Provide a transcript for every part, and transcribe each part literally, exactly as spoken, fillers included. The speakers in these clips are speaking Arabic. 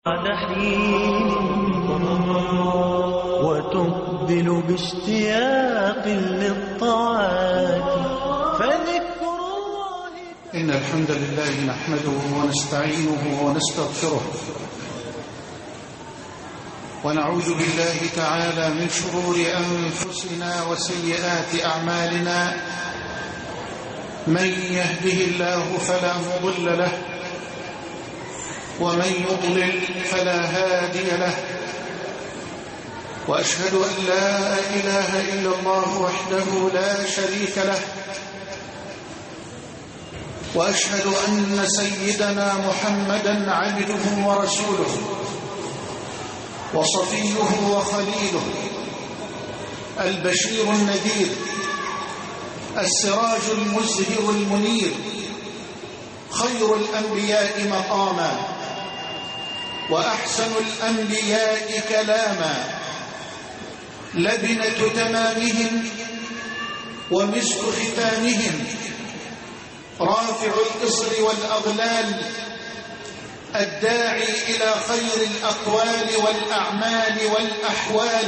بعد حين وتقبل باشتياق للطاعات فذكر الله. إن الحمد لله نحمده ونستعينه ونستغفره ونعوذ بالله تعالى من شرور أنفسنا وسيئات أعمالنا. من يهده الله فلا مضل له ومن يضلل فلا هادي له، وأشهد أن لا إله إلا الله وحده لا شريك له، وأشهد أن سيدنا محمدًا عبده ورسوله وصفيه وخليله، البشير النذير، السراج المزهر المنير، خير الأنبياء مقاماً وأحسن الأنبياء كلاما، لبنة تمامهم ومسك ختامهم، رافع الإصر والأغلال، الداعي إلى خير الأقوال والأعمال والأحوال،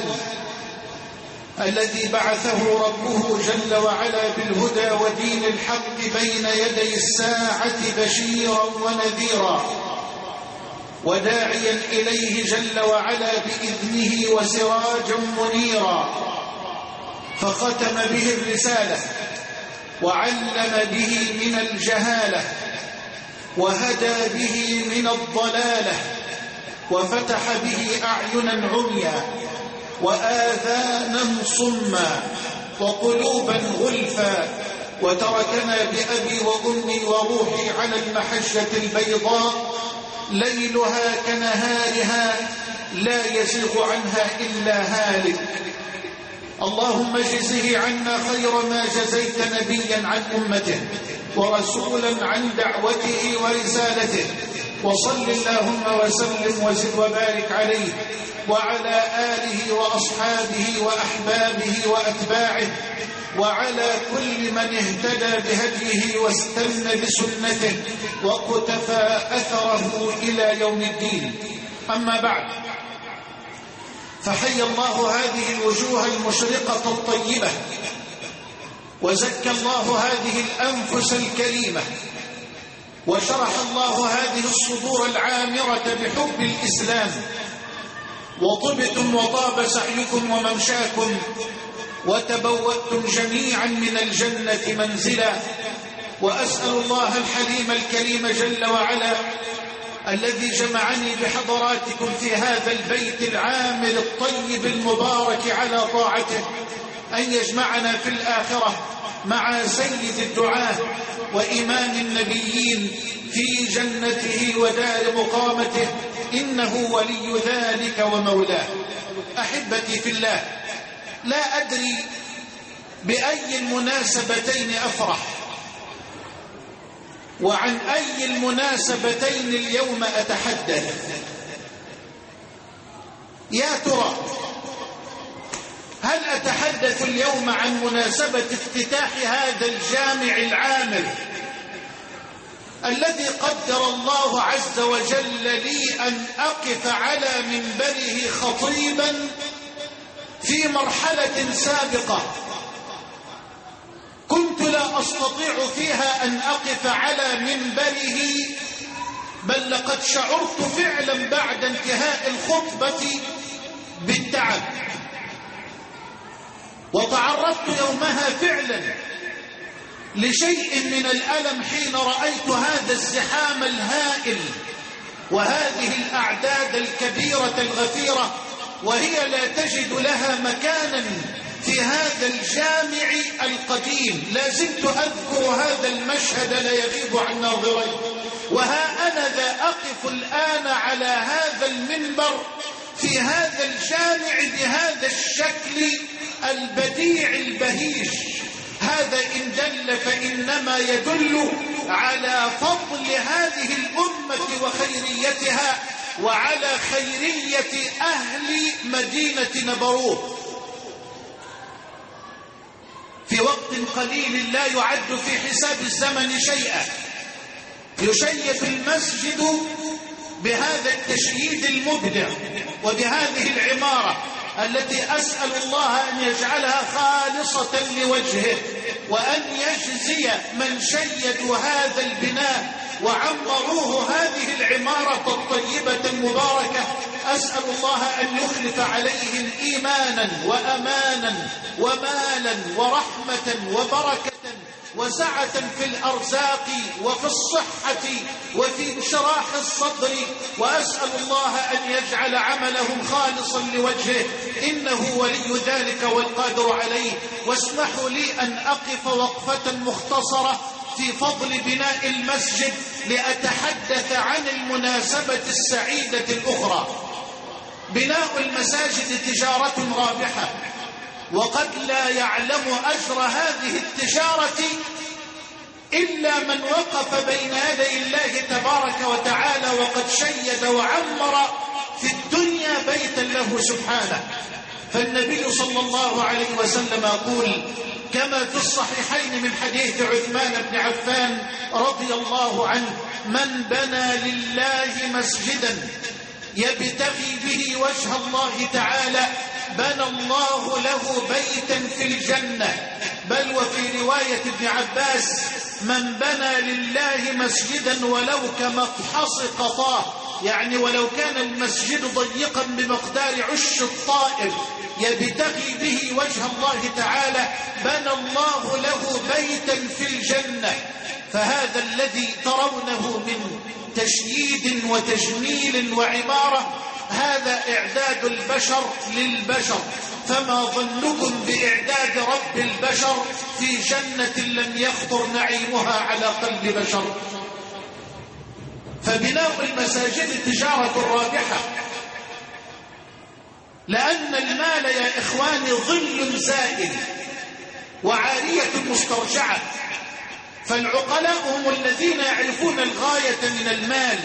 الذي بعثه ربه جل وعلا بالهدى ودين الحق بين يدي الساعة بشيرا ونذيرا، وداعيا إليه جل وعلا بإذنه وسراجا منيرا، فختم به الرسالة وعلم به من الجهالة وهدى به من الضلالة، وفتح به أعينا عميا وآذانا صما وقلوبا غلفا، وتركنا بأبي وأمي وروحي على المحجة البيضاء ليلها كنهارها لا يزيغ عنها إلا هالك. اللهم اجزه عنا خير ما جزيت نبيا عن أمته ورسولا عن دعوته ورسالته، وصل اللهم وسلم وزد وبارك عليه وعلى آله وأصحابه وأحبابه وأتباعه وعلى كل من اهتدى بهديه واستنى بسنته وقتفى أثره إلى يوم الدين. أما بعد، فحي الله هذه الوجوه المشرقة الطيبة، وزكى الله هذه الأنفس الكريمة، وشرح الله هذه الصدور العامرة بحب الإسلام، وطبتم وطاب سعيكم وممشاكم، وتبوأتم جميعا من الجنة منزلا. وأسأل الله الحليم الكريم جل وعلا الذي جمعني بحضراتكم في هذا البيت العامر الطيب المبارك على طاعته أن يجمعنا في الآخرة مع سيد الدعاة وإمام النبيين في جنته ودار مقامته، إنه ولي ذلك ومولاه. أحبتي في الله، لا أدري بأي المناسبتين أفرح وعن أي المناسبتين اليوم أتحدث. يا ترى هل أتحدث اليوم عن مناسبة افتتاح هذا الجامع العامر الذي قدر الله عز وجل لي أن أقف على منبره خطيبا في مرحلة سابقة كنت لا أستطيع فيها أن أقف على منبره، بل لقد شعرت فعلا بعد انتهاء الخطبة بالتعب، وتعرضت يومها فعلا لشيء من الألم حين رأيت هذا الزحام الهائل وهذه الأعداد الكبيرة الغفيرة، وهي لا تجد لها مكانا في هذا الجامع القديم. لا زلت أذكر هذا المشهد لا يغيب عن ناظري، وها أنا ذا أقف الآن على هذا المنبر في هذا الجامع بهذا الشكل البديع البهيج. هذا إن دل فإنما يدل على فضل هذه الأمة وخيريتها وعلى خيرية أهل مدينة نبروه. في وقت قليل لا يعد في حساب الزمن شيئا يشيد المسجد بهذا التشييد المبدع وبهذه العمارة التي أسأل الله أن يجعلها خالصة لوجهه، وأن يجزي من شيدوا هذا البناء وعمروه هذه العمارة الطيبة المباركة. أسأل الله أن يخلف عليهم إيمانا وأمانا ومالا ورحمة وبركة وسعة في الأرزاق وفي الصحة وفي انشراح الصدر، وأسأل الله أن يجعل عملهم خالصا لوجهه، إنه ولي ذلك والقادر عليه. واسمحوا لي أن أقف وقفة مختصرة في فضل بناء المسجد لأتحدث عن المناسبة السعيدة الأخرى. بناء المساجد تجارة رابحة، وقد لا يعلم أجر هذه التجارة إلا من وقف بين يدي الله تبارك وتعالى وقد شيد وعمر في الدنيا بيتا له سبحانه. فالنبي صلى الله عليه وسلم يقول كما في الصحيحين من حديث عثمان بن عفان رضي الله عنه: من بنى لله مسجدا يبتغي به وجه الله تعالى بنى الله له بيتا في الجنة. بل وفي رواية ابن عباس: من بنى لله مسجدا ولو كمقحص قطاه، يعني ولو كان المسجد ضيقا بمقدار عش الطائر يبتغي به وجه الله تعالى بنى الله له بيتا في الجنة. فهذا الذي ترونه من تشييد وتجميل وعمارة هذا إعداد البشر للبشر، فما ظنكم بإعداد رب البشر في جنة لم يخطر نعيمها على قلب بشر؟ فبناء المساجد تجارة رابحة، لأن المال يا إخواني ظل زائل وعارية مسترجعة، فالعقلاء هم الذين يعرفون الغاية من المال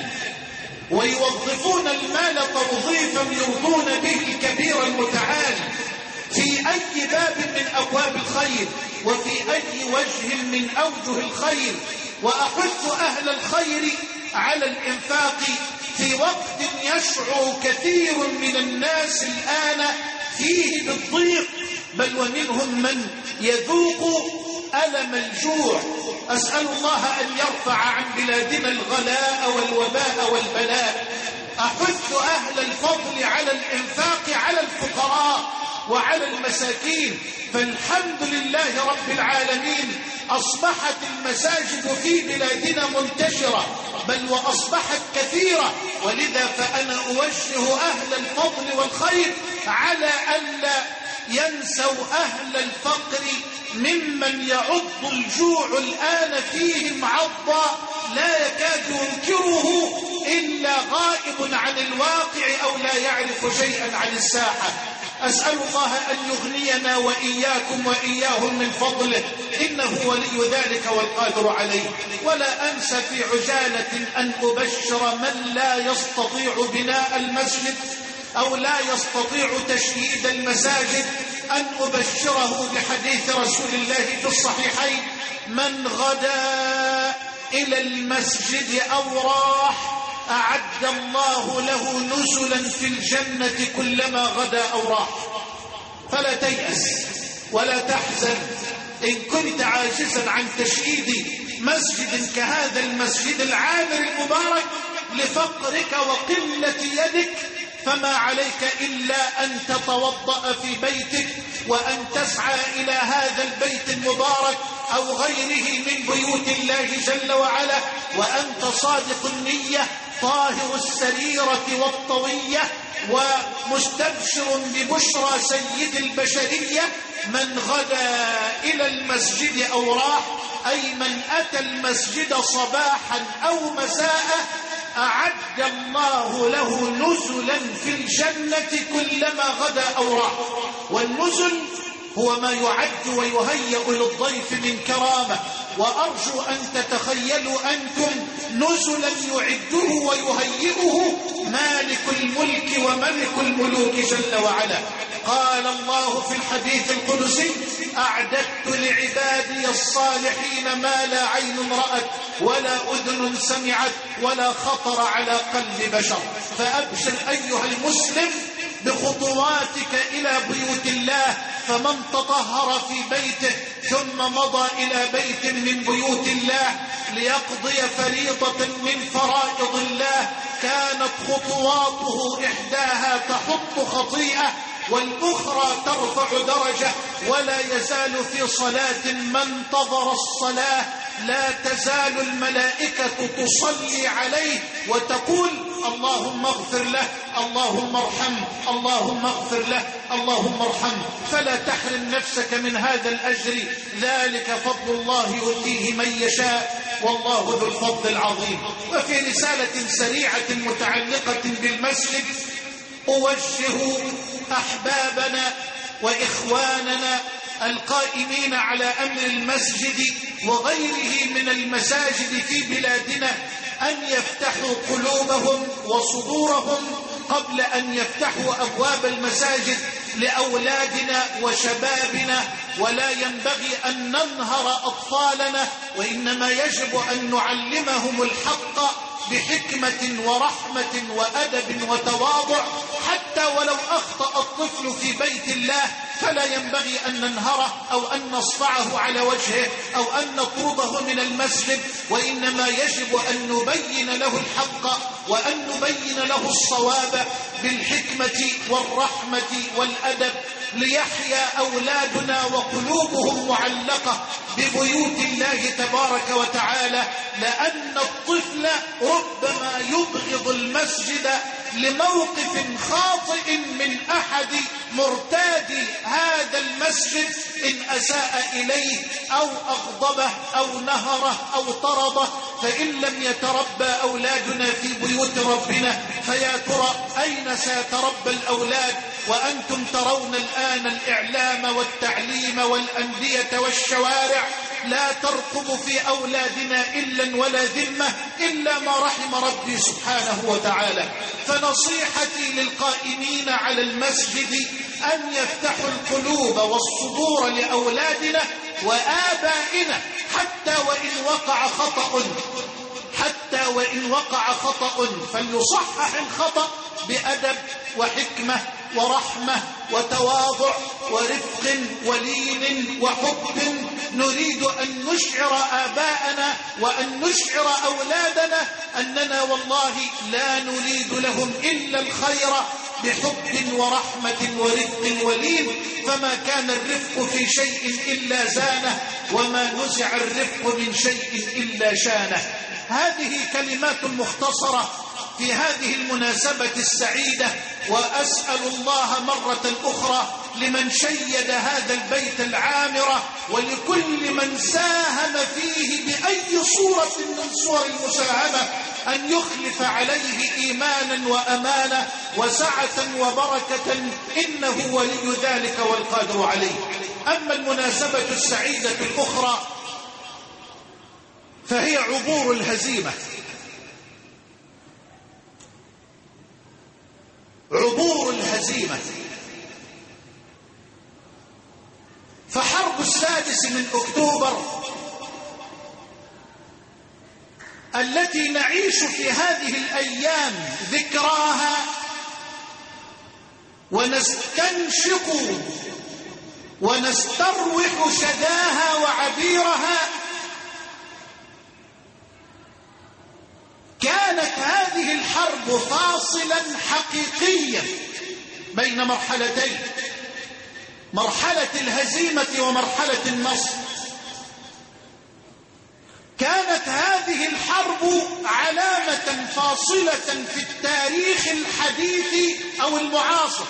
ويوظفون المال توظيفا يرضون به الكبير المتعال في أي باب من أبواب الخير وفي أي وجه من أوجه الخير. وأحث أهل الخير على الإنفاق في وقت يشعر كثير من الناس الآن فيه بالضيق، بل ومنهم من يذوق ألم الجوع. أسأل الله أن يرفع عن بلادنا الغلاء والوباء والبلاء. أحث أهل الفضل على الإنفاق على الفقراء وعلى المساكين، فالحمد لله رب العالمين أصبحت المساجد في بلادنا منتشرة، بل وأصبحت كثيرة. ولذا فأنا أوجه أهل الفضل والخير على ألا ينسوا أهل الفقر ممن يعض الجوع الآن فيهم عضا لا يكاد ينكره إلا غائب عن الواقع أو لا يعرف شيئا عن الساحة. أسأل الله أن يغنينا وإياكم وإياهم من فضله، إنه ولي ذلك والقادر عليه. ولا أنسى في عجالة أن أبشر من لا يستطيع بناء المسجد أو لا يستطيع تشييد المساجد أن أبشره بحديث رسول الله في الصحيحين: من غدا إلى المسجد أو راح أعد الله له نزلا في الجنة كلما غدا أو راح. فلا تيأس ولا تحزن إن كنت عاجزا عن تشييد مسجد كهذا المسجد العامر المبارك لفقرك وقلة يدك، فما عليك إلا أن تتوضأ في بيتك وأن تسعى إلى هذا البيت المبارك أو غيره من بيوت الله جل وعلا، وأنت صادق النية طاهر السريرة والطوية ومستبشر ببشرى سيد البشرية: من غدا إلى المسجد أو راح، أي من أتى المسجد صباحا أو مساء أعد الله له نزلا في الجنة كلما غدا أو راح. والنزل هو ما يعد ويهيأ للضيف من كرامة، وأرجو أن تتخيلوا أنتم نزلا يعده ويهيئه مالك الملك وملك الملوك جل وعلا. قال الله في الحديث القدسي: أعددت لعبادي الصالحين ما لا عين رأت ولا أذن سمعت ولا خطر على قلب بشر. فأبشر أيها المسلم بخطواتك إلى بيوت الله، فمن تطهر في بيته ثم مضى إلى بيت من بيوت الله ليقضي فريضة من فرائض الله كانت خطواته إحداها تحط خطيئة والأخرى ترفع درجة، ولا يزال في صلاة من انتظر الصلاة لا تزال الملائكة تصلي عليه وتقول اللهم اغفر له، اللهم ارحمه، اللهم اغفر له، اللهم ارحمه. فلا تحرم نفسك من هذا الأجر، ذلك فضل الله يؤتيه من يشاء والله ذو الفضل العظيم. وفي رسالة سريعة متعلقة بالمسجد أوجه أحبابنا وإخواننا القائمين على أمر المسجد وغيره من المساجد في بلادنا أن يفتحوا قلوبهم وصدورهم قبل أن يفتحوا أبواب المساجد لأولادنا وشبابنا. ولا ينبغي أن ننهر أطفالنا، وإنما يجب أن نعلمهم الحق بحكمة ورحمة وأدب وتواضع. حتى ولو أخطأ الطفل في بيت الله فلا ينبغي أن ننهره أو أن نصفعه على وجهه أو أن نطرده من المسجد، وإنما يجب أن نبين له الحق وأن نبين له الصواب بالحكمة والرحمة والأدب ليحيا أولادنا وقلوبهم معلقة ببيوت الله تبارك وتعالى. لأن الطفل ربما يبغض المسجد لموقف خاطئ من أحد مرتادي هذا المسجد إن أساء إليه أو أغضبه أو نهره أو طرده. فإن لم يتربى أولادنا في بيوت ربنا فيا ترى أين سيتربى الأولاد وأنتم ترون الآن الإعلام والتعليم والأندية والشوارع لا ترقب في أولادنا إلا ولا ذمة إلا ما رحم ربي سبحانه وتعالى. فنصيحتي للقائمين على المسجد أن يفتحوا القلوب والصدور لأولادنا وآبائنا حتى وإن وقع خطأ حتى وإن وقع خطأ فليصحح الخطأ بأدب وحكمة ورحمة وتواضع ورفق ولين وحب. نريد أن نشعر آباءنا وأن نشعر أولادنا أننا والله لا نريد لهم إلا الخير بحب ورحمة ورفق ولين. فما كان الرفق في شيء إلا زانه وما نزع الرفق من شيء إلا شانه. هذه كلمات مختصرة في هذه المناسبة السعيدة، وأسأل الله مرة أخرى لمن شيد هذا البيت العامرة ولكل من ساهم فيه بأي صورة من صور المساهمة أن يخلف عليه إيمانا وأمانة وسعة وبركة إنه ولي ذلك والقادر عليه. أما المناسبة السعيدة الأخرى فهي عبور الهزيمة. عبور الهزيمة. فحرب السادس من أكتوبر التي نعيش في هذه الأيام ذكراها ونستنشق ونستروح شذاها وعبيرها، كانت هذه الحرب فاصلا حقيقيا بين مرحلتين، مرحلة الهزيمة ومرحلة النصر. كانت هذه الحرب علامة فاصلة في التاريخ الحديث أو المعاصر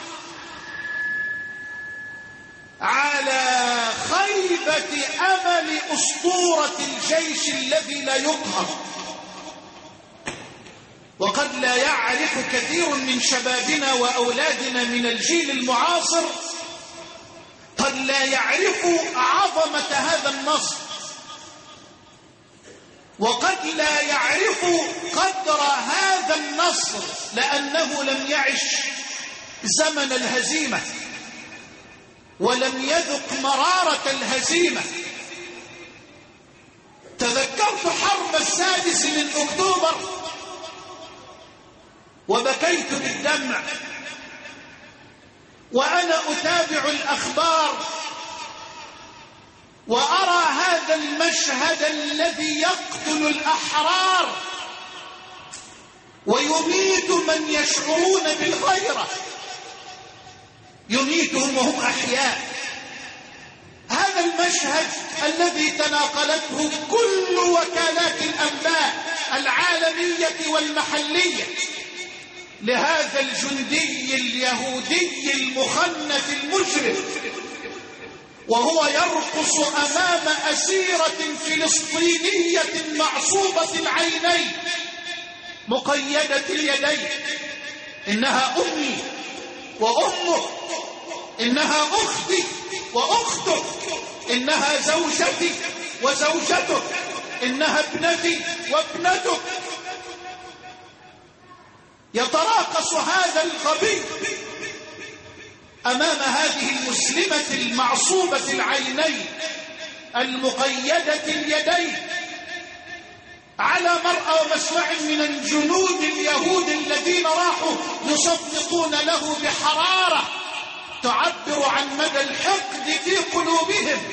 على خيبة أمل أسطورة الجيش الذي لا يقهر. وقد لا يعرف كثير من شبابنا وأولادنا من الجيل المعاصر، قد لا يعرف عظمة هذا النصر، وقد لا يعرف قدر هذا النصر لأنه لم يعش زمن الهزيمة ولم يذق مرارة الهزيمة. تذكرت حرب السادس من أكتوبر وبكيت بالدمع وأنا أتابع الأخبار وأرى هذا المشهد الذي يقتل الأحرار ويميت من يشعرون بالغيرة، يميتهم وهم أحياء. هذا المشهد الذي تناقلته كل وكالات الأنباء العالمية والمحلية لهذا الجندي اليهودي المخنث المجرم وهو يرقص أمام أسيرة فلسطينية معصوبة العينين مقيدة اليدين. إنها أمي وأمك، إنها أختي وأختك، إنها زوجتي وزوجتك، إنها ابنتي وابنتك. يتراقص هذا الغبي أمام هذه المسلمة المعصوبة العينين المقيدة اليدين على مرأى ومسمع من الجنود اليهود الذين راحوا يصدقون له بحرارة تعبر عن مدى الحقد في قلوبهم،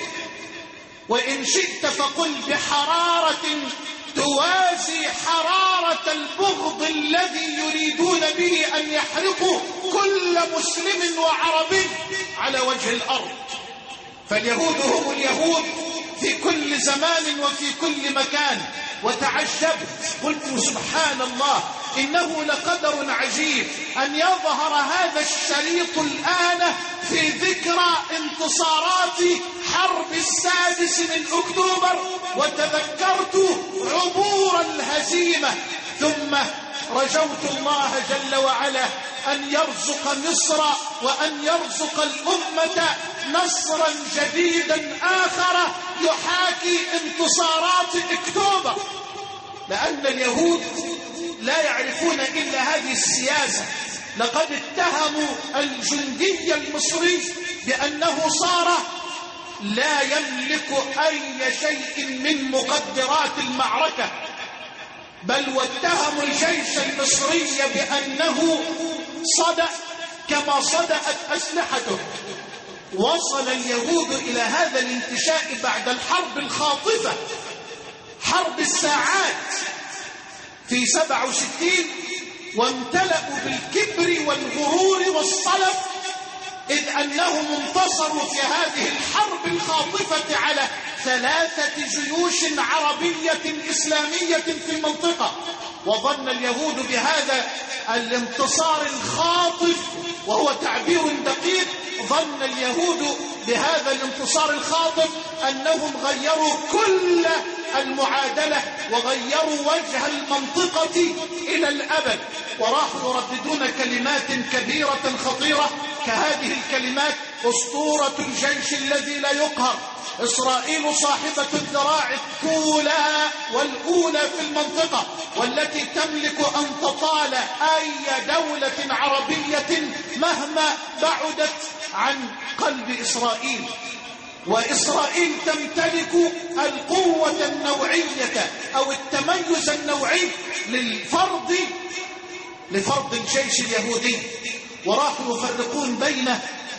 وإن شئت فقل بحرارة توازي حرارة البغض الذي يريدون به أن يحرقوا كل مسلم وعربي على وجه الأرض. فاليهود هم اليهود في كل زمان وفي كل مكان. وتعجبت قلت سبحان الله، إنه لقدر عجيب أن يظهر هذا الشريط الآن في ذكرى انتصارات حرب السادس من أكتوبر، وتذكرت عبور الهزيمة. ثم رجوت الله جل وعلا أن يرزق مصر وأن يرزق الأمة نصرا جديدا آخر يحاكي انتصارات أكتوبر، لأن اليهود لا يعرفون إلا هذه السياسة. لقد اتهموا الجندي المصري بأنه صار لا يملك أي شيء من مقدرات المعركة، بل واتهموا الجيش المصري بأنه صدأ كما صدأت أسلحته. وصل اليهود إلى هذا الانتشاء بعد الحرب الخاطفة، حرب الساعات في سبعة وستين، وامتلأوا بالكبر والغرور والصلف، إذ أنهم انتصروا في هذه الحرب الخاطفة على ثلاثة جيوش عربية إسلامية في المنطقة. وظن اليهود بهذا الانتصار الخاطف، وهو تعبير دقيق، ظن اليهود بهذا الانتصار الخاطف أنهم غيروا كل المعادلة وغيروا وجه المنطقة إلى الأبد، وراحوا يرددون كلمات كبيرة خطيرة كهذه الكلمات: أسطورة الجيش الذي لا يقهر، إسرائيل صاحبة الذراع الطولى والأولى في المنطقة، والتي تملك أن تطال أي دولة عربية مهما بعدت عن قلب إسرائيل. وإسرائيل تمتلك القوة النوعية أو التميز النوعي للفرض لفرض الجيش اليهودي. وراحوا يفرقون بين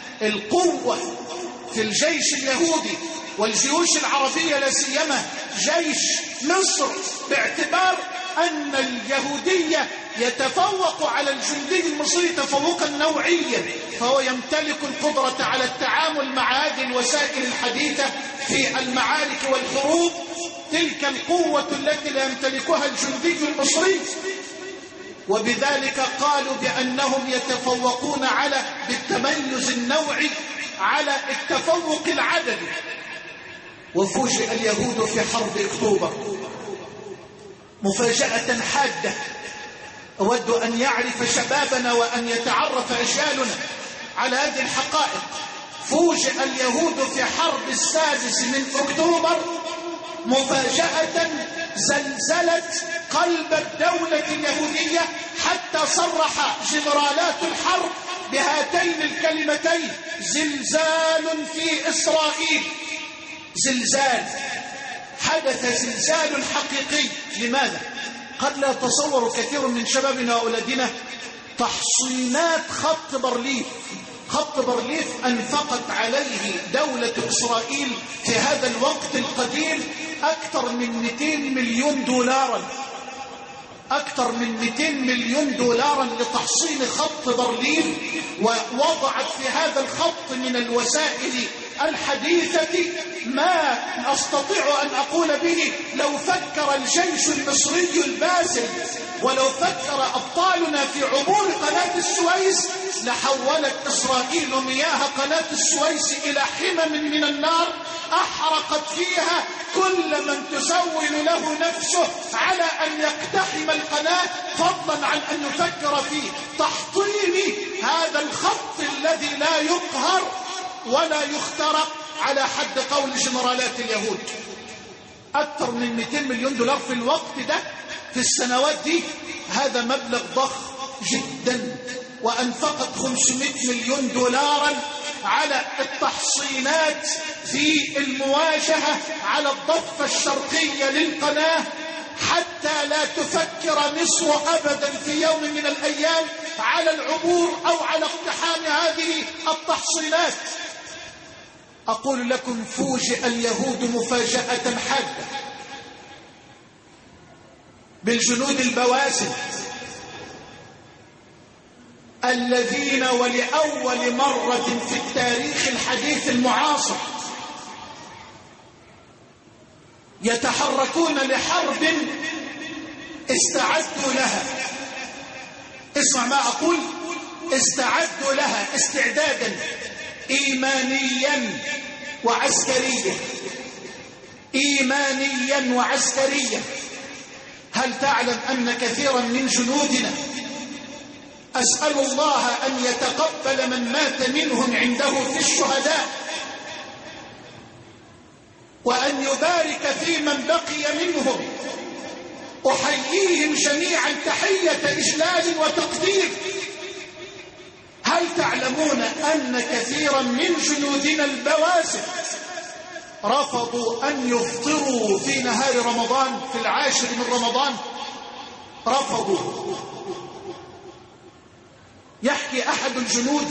القوة في الجيش اليهودي والجيوش العربية، لا سيما جيش مصر، باعتبار أن اليهودية يتفوق على الجندي المصري تفوقا نوعيا، فهو يمتلك القدرة على التعامل مع هذه الوسائل الحديثة في المعارك والحروب، تلك القوة التي لا يمتلكها الجندي المصري. وبذلك قالوا بأنهم يتفوقون على بالتميز النوعي على التفوق العددي. وفوجئ اليهود في حرب أكتوبر مفاجأة حادة أود أن يعرف شبابنا وأن يتعرف أجيالنا على هذه الحقائق. فوجئ اليهود في حرب السادس من أكتوبر مفاجأة زلزلت قلب الدولة اليهودية، حتى صرح جنرالات الحرب بهاتين الكلمتين: زلزال في إسرائيل. زلزال، حدث زلزال حقيقي. لماذا؟ قد لا يتصور كثير من شبابنا وأولادنا تحصينات خط بارليف. خط بارليف أنفقت عليه دولة إسرائيل في هذا الوقت القديم أكثر من مئتين مليون دولارا، أكثر من مئتين مليون دولارا لتحصين خط بارليف، ووضعت في هذا الخط من الوسائل الحديثة ما أستطيع أن أقول به لو فكر الجيش المصري الباسل ولو فكر أبطالنا في عبور قناة السويس لحولت إسرائيل مياه قناة السويس إلى حمم من النار أحرقت فيها كل من تسول له نفسه على أن يقتحم القناة، فضلا عن أن يفكر في تحطيم هذا الخط الذي لا يقهر ولا يخترق على حد قول جنرالات اليهود. أكثر من مئتين مليون دولار في الوقت ده، في السنوات دي، هذا مبلغ ضخم جدا. وأنفقت خمسمائة مليون دولارا على التحصينات في المواجهة على الضفة الشرقية للقناة حتى لا تفكر مصر أبدا في يوم من الأيام على العبور أو على اقتحام هذه التحصينات. أقول لكم: فوجئ اليهود مفاجأة حادة بالجنود البواسل الذين ولأول مرة في التاريخ الحديث المعاصر يتحركون لحرب استعدوا لها. اسمع ما أقول: استعدوا لها استعدادا إيمانيا وعسكريا، إيمانيا وعسكريا. هل تعلم أن كثيرا من جنودنا، أسأل الله أن يتقبل من مات منهم عنده في الشهداء وأن يبارك في من بقي منهم، أحييهم جميعا تحية إجلال وتقدير. هل تعلمون أن كثيرا من جنودنا البواسل رفضوا أن يفطروا في نهار رمضان في العاشر من رمضان؟ رفضوا. يحكي أحد الجنود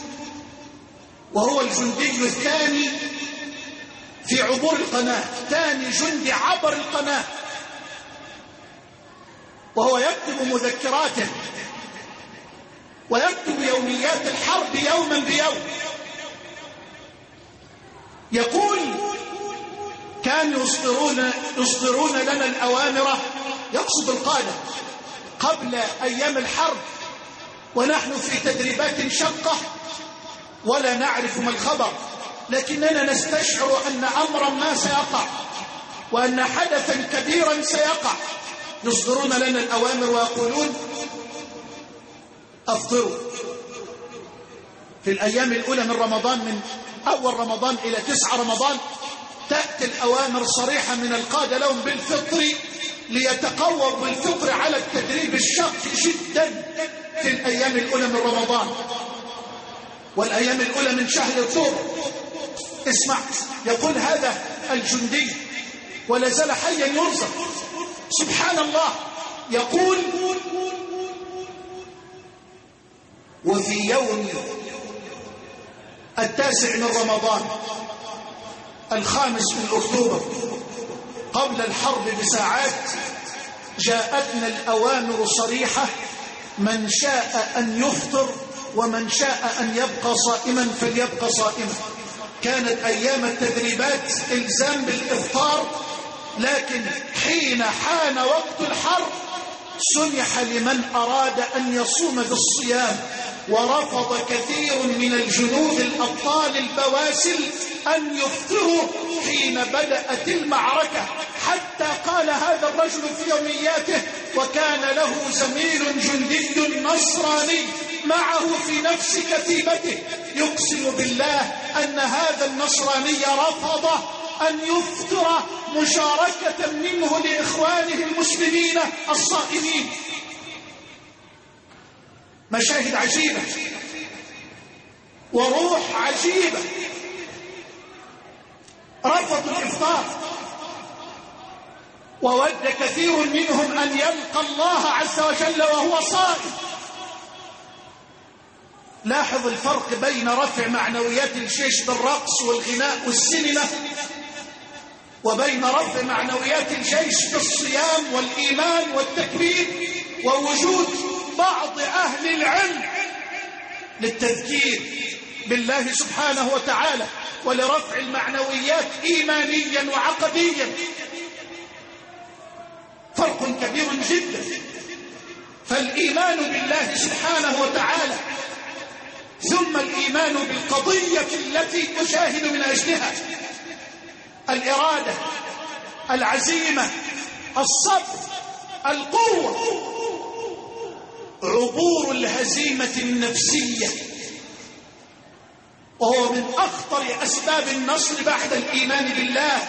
وهو الجندي الثاني في عبور القناة، ثاني جندي عبر القناة، وهو يكتب مذكراته ويكتب يوميات الحرب يوما بيوم. يقول: كانوا يصدرون, يصدرون لنا الأوامر، يقصد القادة، قبل أيام الحرب ونحن في تدريبات شقة ولا نعرف ما الخبر، لكننا نستشعر أن أمرا ما سيقع وأن حدثا كبيرا سيقع. يصدرون لنا الأوامر ويقولون: أفطروا. في الأيام الأولى من رمضان، من أول رمضان إلى تسعة رمضان، تأتي الأوامر صريحة من القادة لهم بالفطر ليتقووا بالفطر على التدريب الشاق جدا في الأيام الأولى من رمضان والأيام الأولى من شهر أكتوبر. اسمع، يقول هذا الجندي ولا زال حيا يرزق، سبحان الله، يقول: وفي يوم التاسع من رمضان الخامس من أكتوبر قبل الحرب بساعات جاءتنا الأوامر صريحة: من شاء أن يفطر ومن شاء أن يبقى صائما فليبقى صائما. كانت أيام التدريبات إلزام بالإفطار، لكن حين حان وقت الحرب سمح لمن أراد أن يصوم بالصيام، ورفض كثير من الجنود الأبطال البواسل أن يفطروا حين بدأت المعركة، حتى قال هذا الرجل في يومياته: وكان له زميل جندي نصراني معه في نفس كتيبته يقسم بالله أن هذا النصراني رفض أن يفطر مشاركة منه لإخوانه المسلمين الصائمين. مشاهد عجيبة. وروح عجيبة. رفضوا الإفطار، وود كثير منهم أن يلقى الله عز وجل وهو صائم. لاحظ الفرق بين رفع معنويات الجيش بالرقص والغناء والسينما، وبين رفع معنويات الجيش بالصيام والإيمان والتكبير ووجود بعض أهل العلم للتذكير بالله سبحانه وتعالى ولرفع المعنويات إيمانيا وعقديا. فرق كبير جدا. فالإيمان بالله سبحانه وتعالى ثم الإيمان بالقضية التي أجاهد من أجلها، الإرادة، العزيمة، الصبر، القوة، عبور الهزيمة النفسية، وهو من أخطر أسباب النصر بعد الإيمان بالله.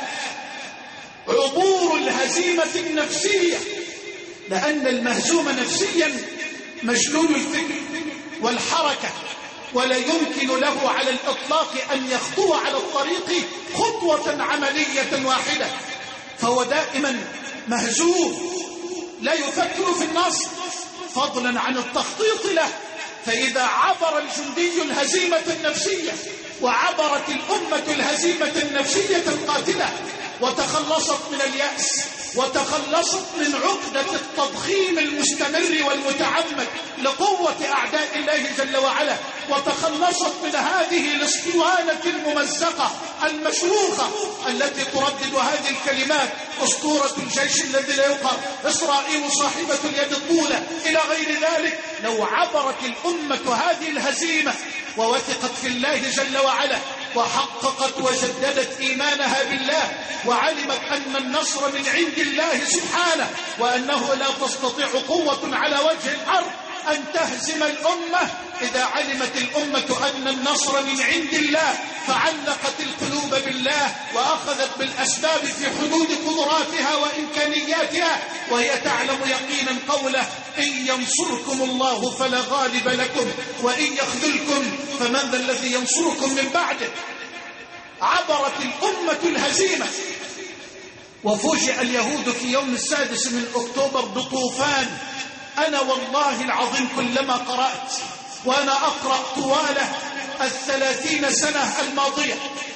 عبور الهزيمة النفسية، لأن المهزوم نفسيا مشلول الفكر والحركة، ولا يمكن له على الإطلاق أن يخطو على الطريق خطوة عملية واحدة، فهو دائما مهزوم لا يفكر في النصر فضلا عن التخطيط له. فإذا عبر الجندي الهزيمة النفسية وعبرت الأمة الهزيمة النفسية القاتلة وتخلصت من اليأس وتخلصت من عقدة التضخيم المستمر والمتعمد لقوة أعداء الله جل وعلا، وتخلصت من هذه الاسطوانة الممزقة المشروخة التي تردد هذه الكلمات: أسطورة الجيش الذي لا يقهر، إسرائيل صاحبة اليد الطولة، إلى غير ذلك. لو عبرت الأمة هذه الهزيمة ووثقت في الله جل وعلا وحققت وجددت إيمانها بالله وعلمت أن النصر من عند الله سبحانه، وأنه لا تستطيع قوة على وجه الأرض أن تهزم الأمة، إذا علمت الأمة أن النصر من عند الله فعلقت القلوب بالله وأخذت بالأسباب في حدود قدراتها وإمكانياتها، وهي تعلم يقينا قوله: إن ينصركم الله فلا غالب لكم وإن يخذلكم فمن ذا الذي ينصركم من بعده. عبرت الأمة الهزيمة، وفوجئ اليهود في يوم السادس من أكتوبر بطوفان. أنا والله العظيم كلما قرأت وأنا أقرأ طوال الثلاثين سنة الماضية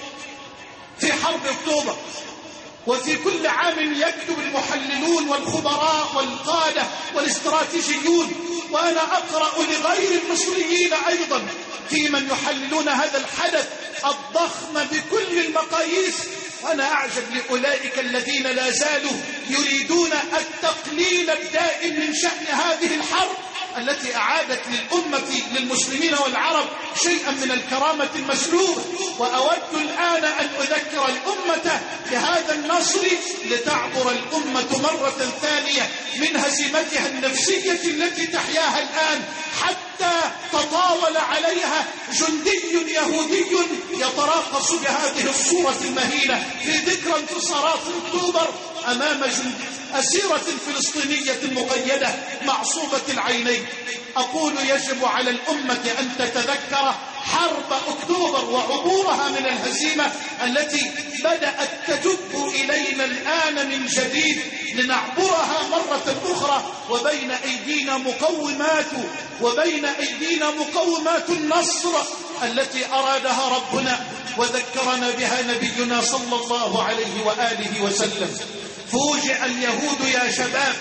في حرب أكتوبر، وفي كل عام يكتب المحللون والخبراء والقادة والاستراتيجيون، وأنا أقرأ لغير المصريين أيضا في من يحللون هذا الحدث الضخم بكل المقاييس، وأنا أعجب لأولئك الذين لا زالوا يريدون التقليل الدائم من شأن هذه الحرب التي أعادت للأمة للمسلمين والعرب شيئا من الكرامة المسلوبة. وأود الآن أن أذكر الأمة بهذا النصر لتعبر الأمة مرة ثانية من هزيمتها النفسية التي تحياها الآن، حتى تطاول عليها جندي يهودي يتراقص بهذه الصورة المهينة في ذكرى انتصارات أكتوبر أمام جندي أسيرة فلسطينية مقيدة معصوبة العينين. أقول يجب على الأمة أن تتذكر حرب أكتوبر وعبورها من الهزيمة التي بدأت تجب إلينا الآن من جديد لنعبرها مرة أخرى، وبين أيدينا مقومات وبين أيدينا مقومات النصر التي أرادها ربنا وذكرنا بها نبينا صلى الله عليه وآله وسلم. فوجئ اليهود يا شباب،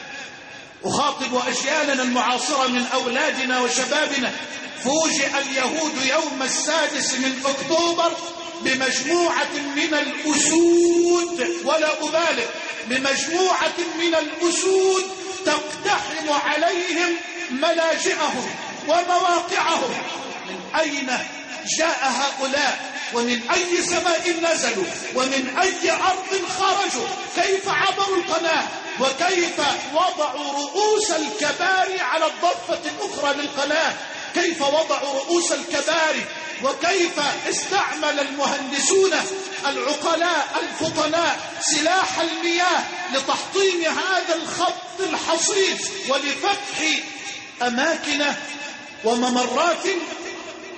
أخاطب أجيالنا المعاصرة من أولادنا وشبابنا، فوجئ اليهود يوم السادس من أكتوبر بمجموعة من الأسود، ولا أبالغ، بمجموعة من الأسود تقتحم عليهم ملاجئهم ومواقعهم. من أين جاء هؤلاء؟ ومن أي سماء نزلوا؟ ومن أي أرض خرجوا؟ كيف عبروا القناة؟ وكيف وضعوا رؤوس الكباري على الضفة الأخرى للقناة؟ كيف وضعوا رؤوس الكباري؟ وكيف استعمل المهندسون العقلاء الفطناء سلاح المياه لتحطيم هذا الخط الحصين ولفتح أماكن وممرات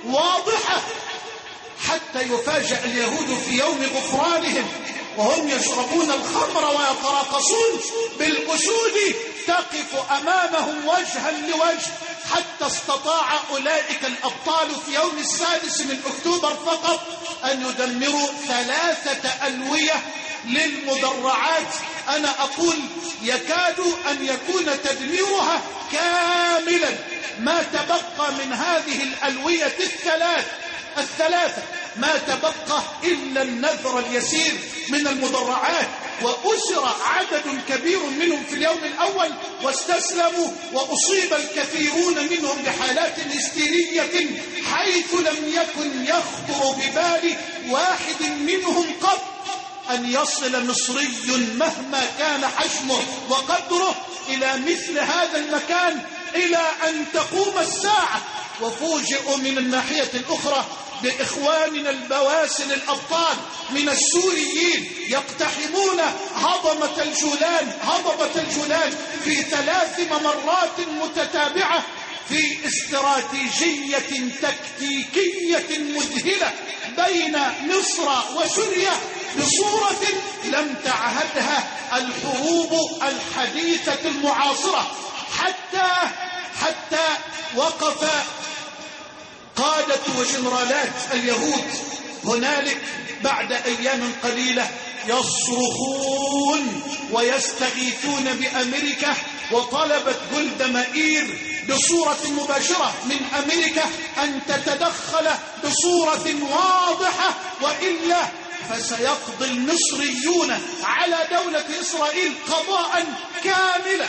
واضحة، حتى يفاجأ اليهود في يوم غفرانهم وهم يشربون الخمر ويتراقصون بالأسود تقف أمامهم وجها لوجه، حتى استطاع أولئك الأبطال في يوم السادس من أكتوبر فقط أن يدمروا ثلاثة ألوية للمدرعات. أنا أقول يكاد أن يكون تدميرها كاملا، ما تبقى من هذه الألوية الثلاث الثلاثة ما تبقى إلا النذر اليسير من المدرعات، وأسر عدد كبير منهم في اليوم الأول واستسلموا، وأصيب الكثيرون منهم بحالات هستيرية حيث لم يكن يخطر ببال واحد منهم قط أن يصل مصري مهما كان حجمه وقدره إلى مثل هذا المكان إلى أن تقوم الساعة. وفوجئوا من الناحية الأخرى بإخواننا البواسل الأبطال من السوريين يقتحمون هضبة الجولان هضبة الجولان في ثلاث ممرات متتابعة في استراتيجية تكتيكية مذهلة بين مصر وسوريا بصورة لم تعهدها الحروب الحديثة المعاصرة، حتى حتى وقف قادة وجنرالات اليهود هنالك بعد أيام قليلة يصرخون ويستغيثون بأمريكا، وطلبت جولدا مائير بصورة مباشرة من أمريكا أن تتدخل بصورة واضحة، وإلا فسيقضي المصريون على دولة إسرائيل قضاء كاملا.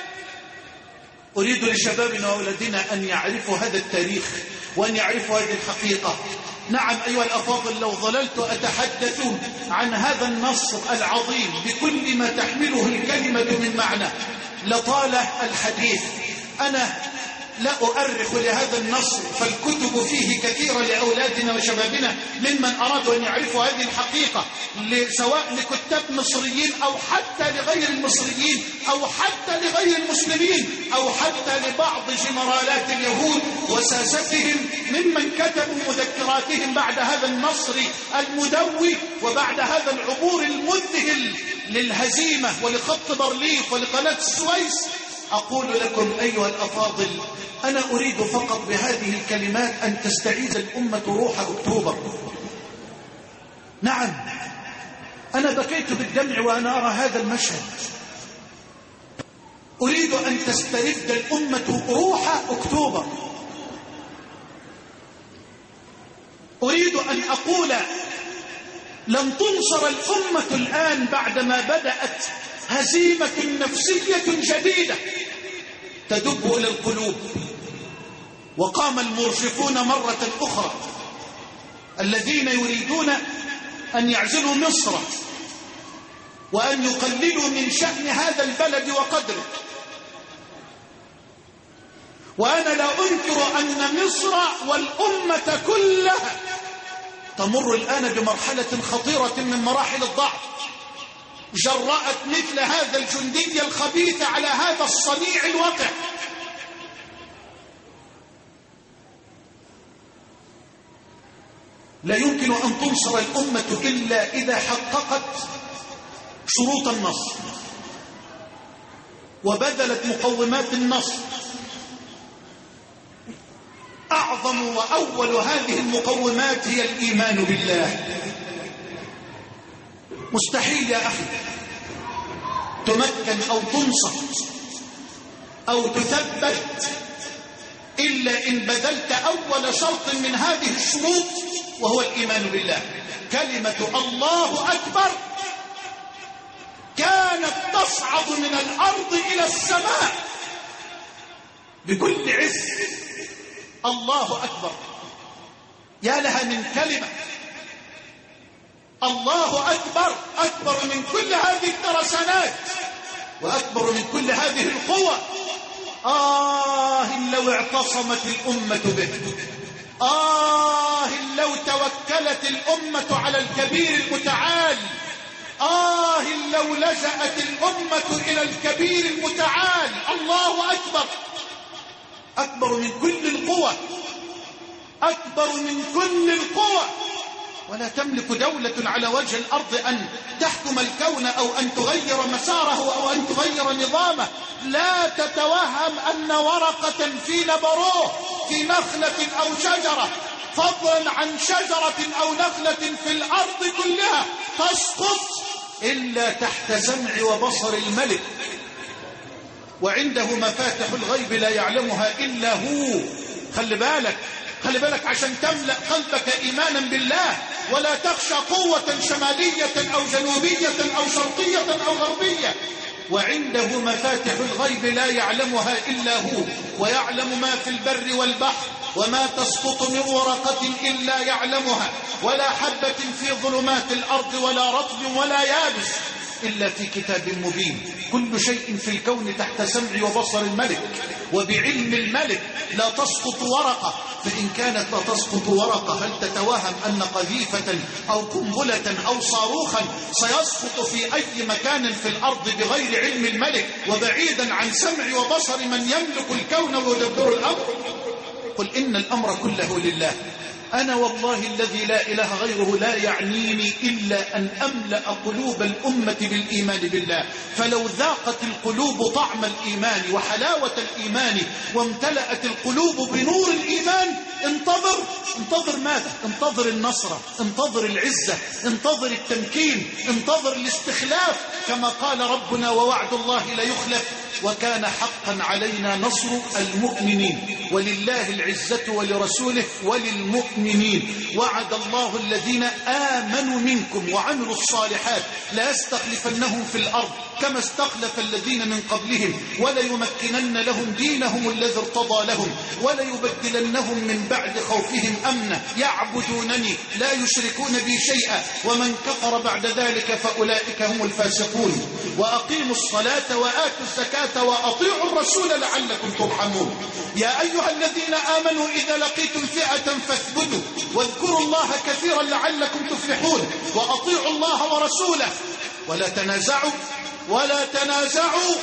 أريد لشبابنا وأولادنا أن يعرفوا هذا التاريخ وأن يعرفوا هذه الحقيقة. نعم أيها الأفاضل، لو ظللت أتحدث عن هذا النصر العظيم بكل ما تحمله الكلمة من معنى لطال الحديث. أنا لا أؤرخ لهذا النصر، فالكتب فيه كثيرة لأولادنا وشبابنا ممن أرادوا أن يعرفوا هذه الحقيقة، سواء لكتاب مصريين أو حتى لغير المصريين أو حتى لغير المسلمين أو حتى لبعض جنرالات اليهود وساستهم ممن كتبوا مذكراتهم بعد هذا النصر المدوي وبعد هذا العبور المذهل للهزيمة ولخط بارليف ولقناة السويس. أقول لكم أيها الأفاضل، أنا أريد فقط بهذه الكلمات أن تستعيد الأمة روح أكتوبر. نعم أنا بكيت بالدمع وأنا أرى هذا المشهد. أريد أن تسترد الأمة روح أكتوبر. أريد أن أقول لن تنصر الأمة الآن بعدما بدأت هزيمة نفسية جديدة تدب إلى القلوب. وقام المرجفون مرة أخرى الذين يريدون أن يعزلوا مصر وأن يقللوا من شأن هذا البلد وقدره. وأنا لا أنكر أن مصر والأمة كلها تمر الآن بمرحلة خطيرة من مراحل الضعف، جرأت مثل هذا الجندي الخبيث على هذا الصنيع الوقع. لا يمكن أن تنصر الأمة إلا إذا حققت شروط النصر وبذلت مقومات النصر. أعظم وأول هذه المقومات هي الإيمان بالله. مستحيل يا أخي تمكن أو تنصر أو تثبت إلا إن بذلت أول شرط من هذه الشروط، وهو الإيمان بالله. كلمة الله أكبر كانت تصعد من الأرض إلى السماء بكل عز. الله أكبر، يا لها من كلمة. الله أكبر أكبر من كل هذه الترسانات وأكبر من كل هذه القوى. آه لو اعتصمت الأمة به، آه لو توكلت الأمة على الكبير المتعال، آه لو لجأت الأمة إلى الكبير المتعال. الله أكبر أكبر من كل القوى. أكبر من كل القوى، ولا تملك دولة على وجه الأرض أن تحكم الكون أو أن تغير مساره أو أن تغير نظامه. لا تتوهم أن ورقة في نبروه في نخلة أو شجرة، فضلا عن شجرة أو نخلة في الأرض كلها، تسقط إلا تحت سمع وبصر الملك، وعنده مفاتح الغيب لا يعلمها إلا هو. خلي بالك خلي بالك عشان تملأ قلبك إيمانا بالله، ولا تخشى قوة شمالية أو جنوبية أو شرقية أو غربية. وعنده مفاتح الغيب لا يعلمها إلا هو، ويعلم ما في البر والبحر، وما تسقط من ورقة إلا يعلمها، ولا حبة في ظلمات الأرض ولا رطب ولا يابس إلا في كتاب مبين. كل شيء في الكون تحت سمع وبصر الملك، وبعلم الملك لا تسقط ورقة. فإن كانت لا تسقط ورقة، هل تتوهم أن قذيفة أو قنبلة أو صاروخا سيسقط في أي مكان في الأرض بغير علم الملك وبعيدا عن سمع وبصر من يملك الكون ويدبر الأمر؟ قل إن الأمر كله لله. أنا والله الذي لا إله غيره لا يعنيني إلا أن أملأ قلوب الأمة بالإيمان بالله. فلو ذاقت القلوب طعم الإيمان وحلاوة الإيمان وامتلأت القلوب بنور الإيمان، انتظر انتظر ماذا؟ انتظر النصر، انتظر العزة، انتظر التمكين، انتظر الاستخلاف، كما قال ربنا: ووعد الله لا يخلف وكان حقا علينا نصر المؤمنين. ولله العزة ولرسوله وللمؤمنين. وعد الله الذين آمنوا منكم وعملوا الصالحات لا يستخلفنهم في الأرض كما استخلف الذين من قبلهم وليمكنن لهم دينهم الذي ارتضى لهم وليبدلنهم من بعد خوفهم أمنا يعبدونني لا يشركون بي شيئا ومن كفر بعد ذلك فأولئك هم الفاسقون. وأقيموا الصلاة وآتوا الزكاة وأطيعوا الرسول لعلكم ترحمون. يا أيها الذين آمنوا إذا لقيتم فئة فاثبتوا واذكروا الله كثيرا لعلكم تفلحون. وأطيعوا الله ورسوله ولا تنازعوا ولا تنازعوا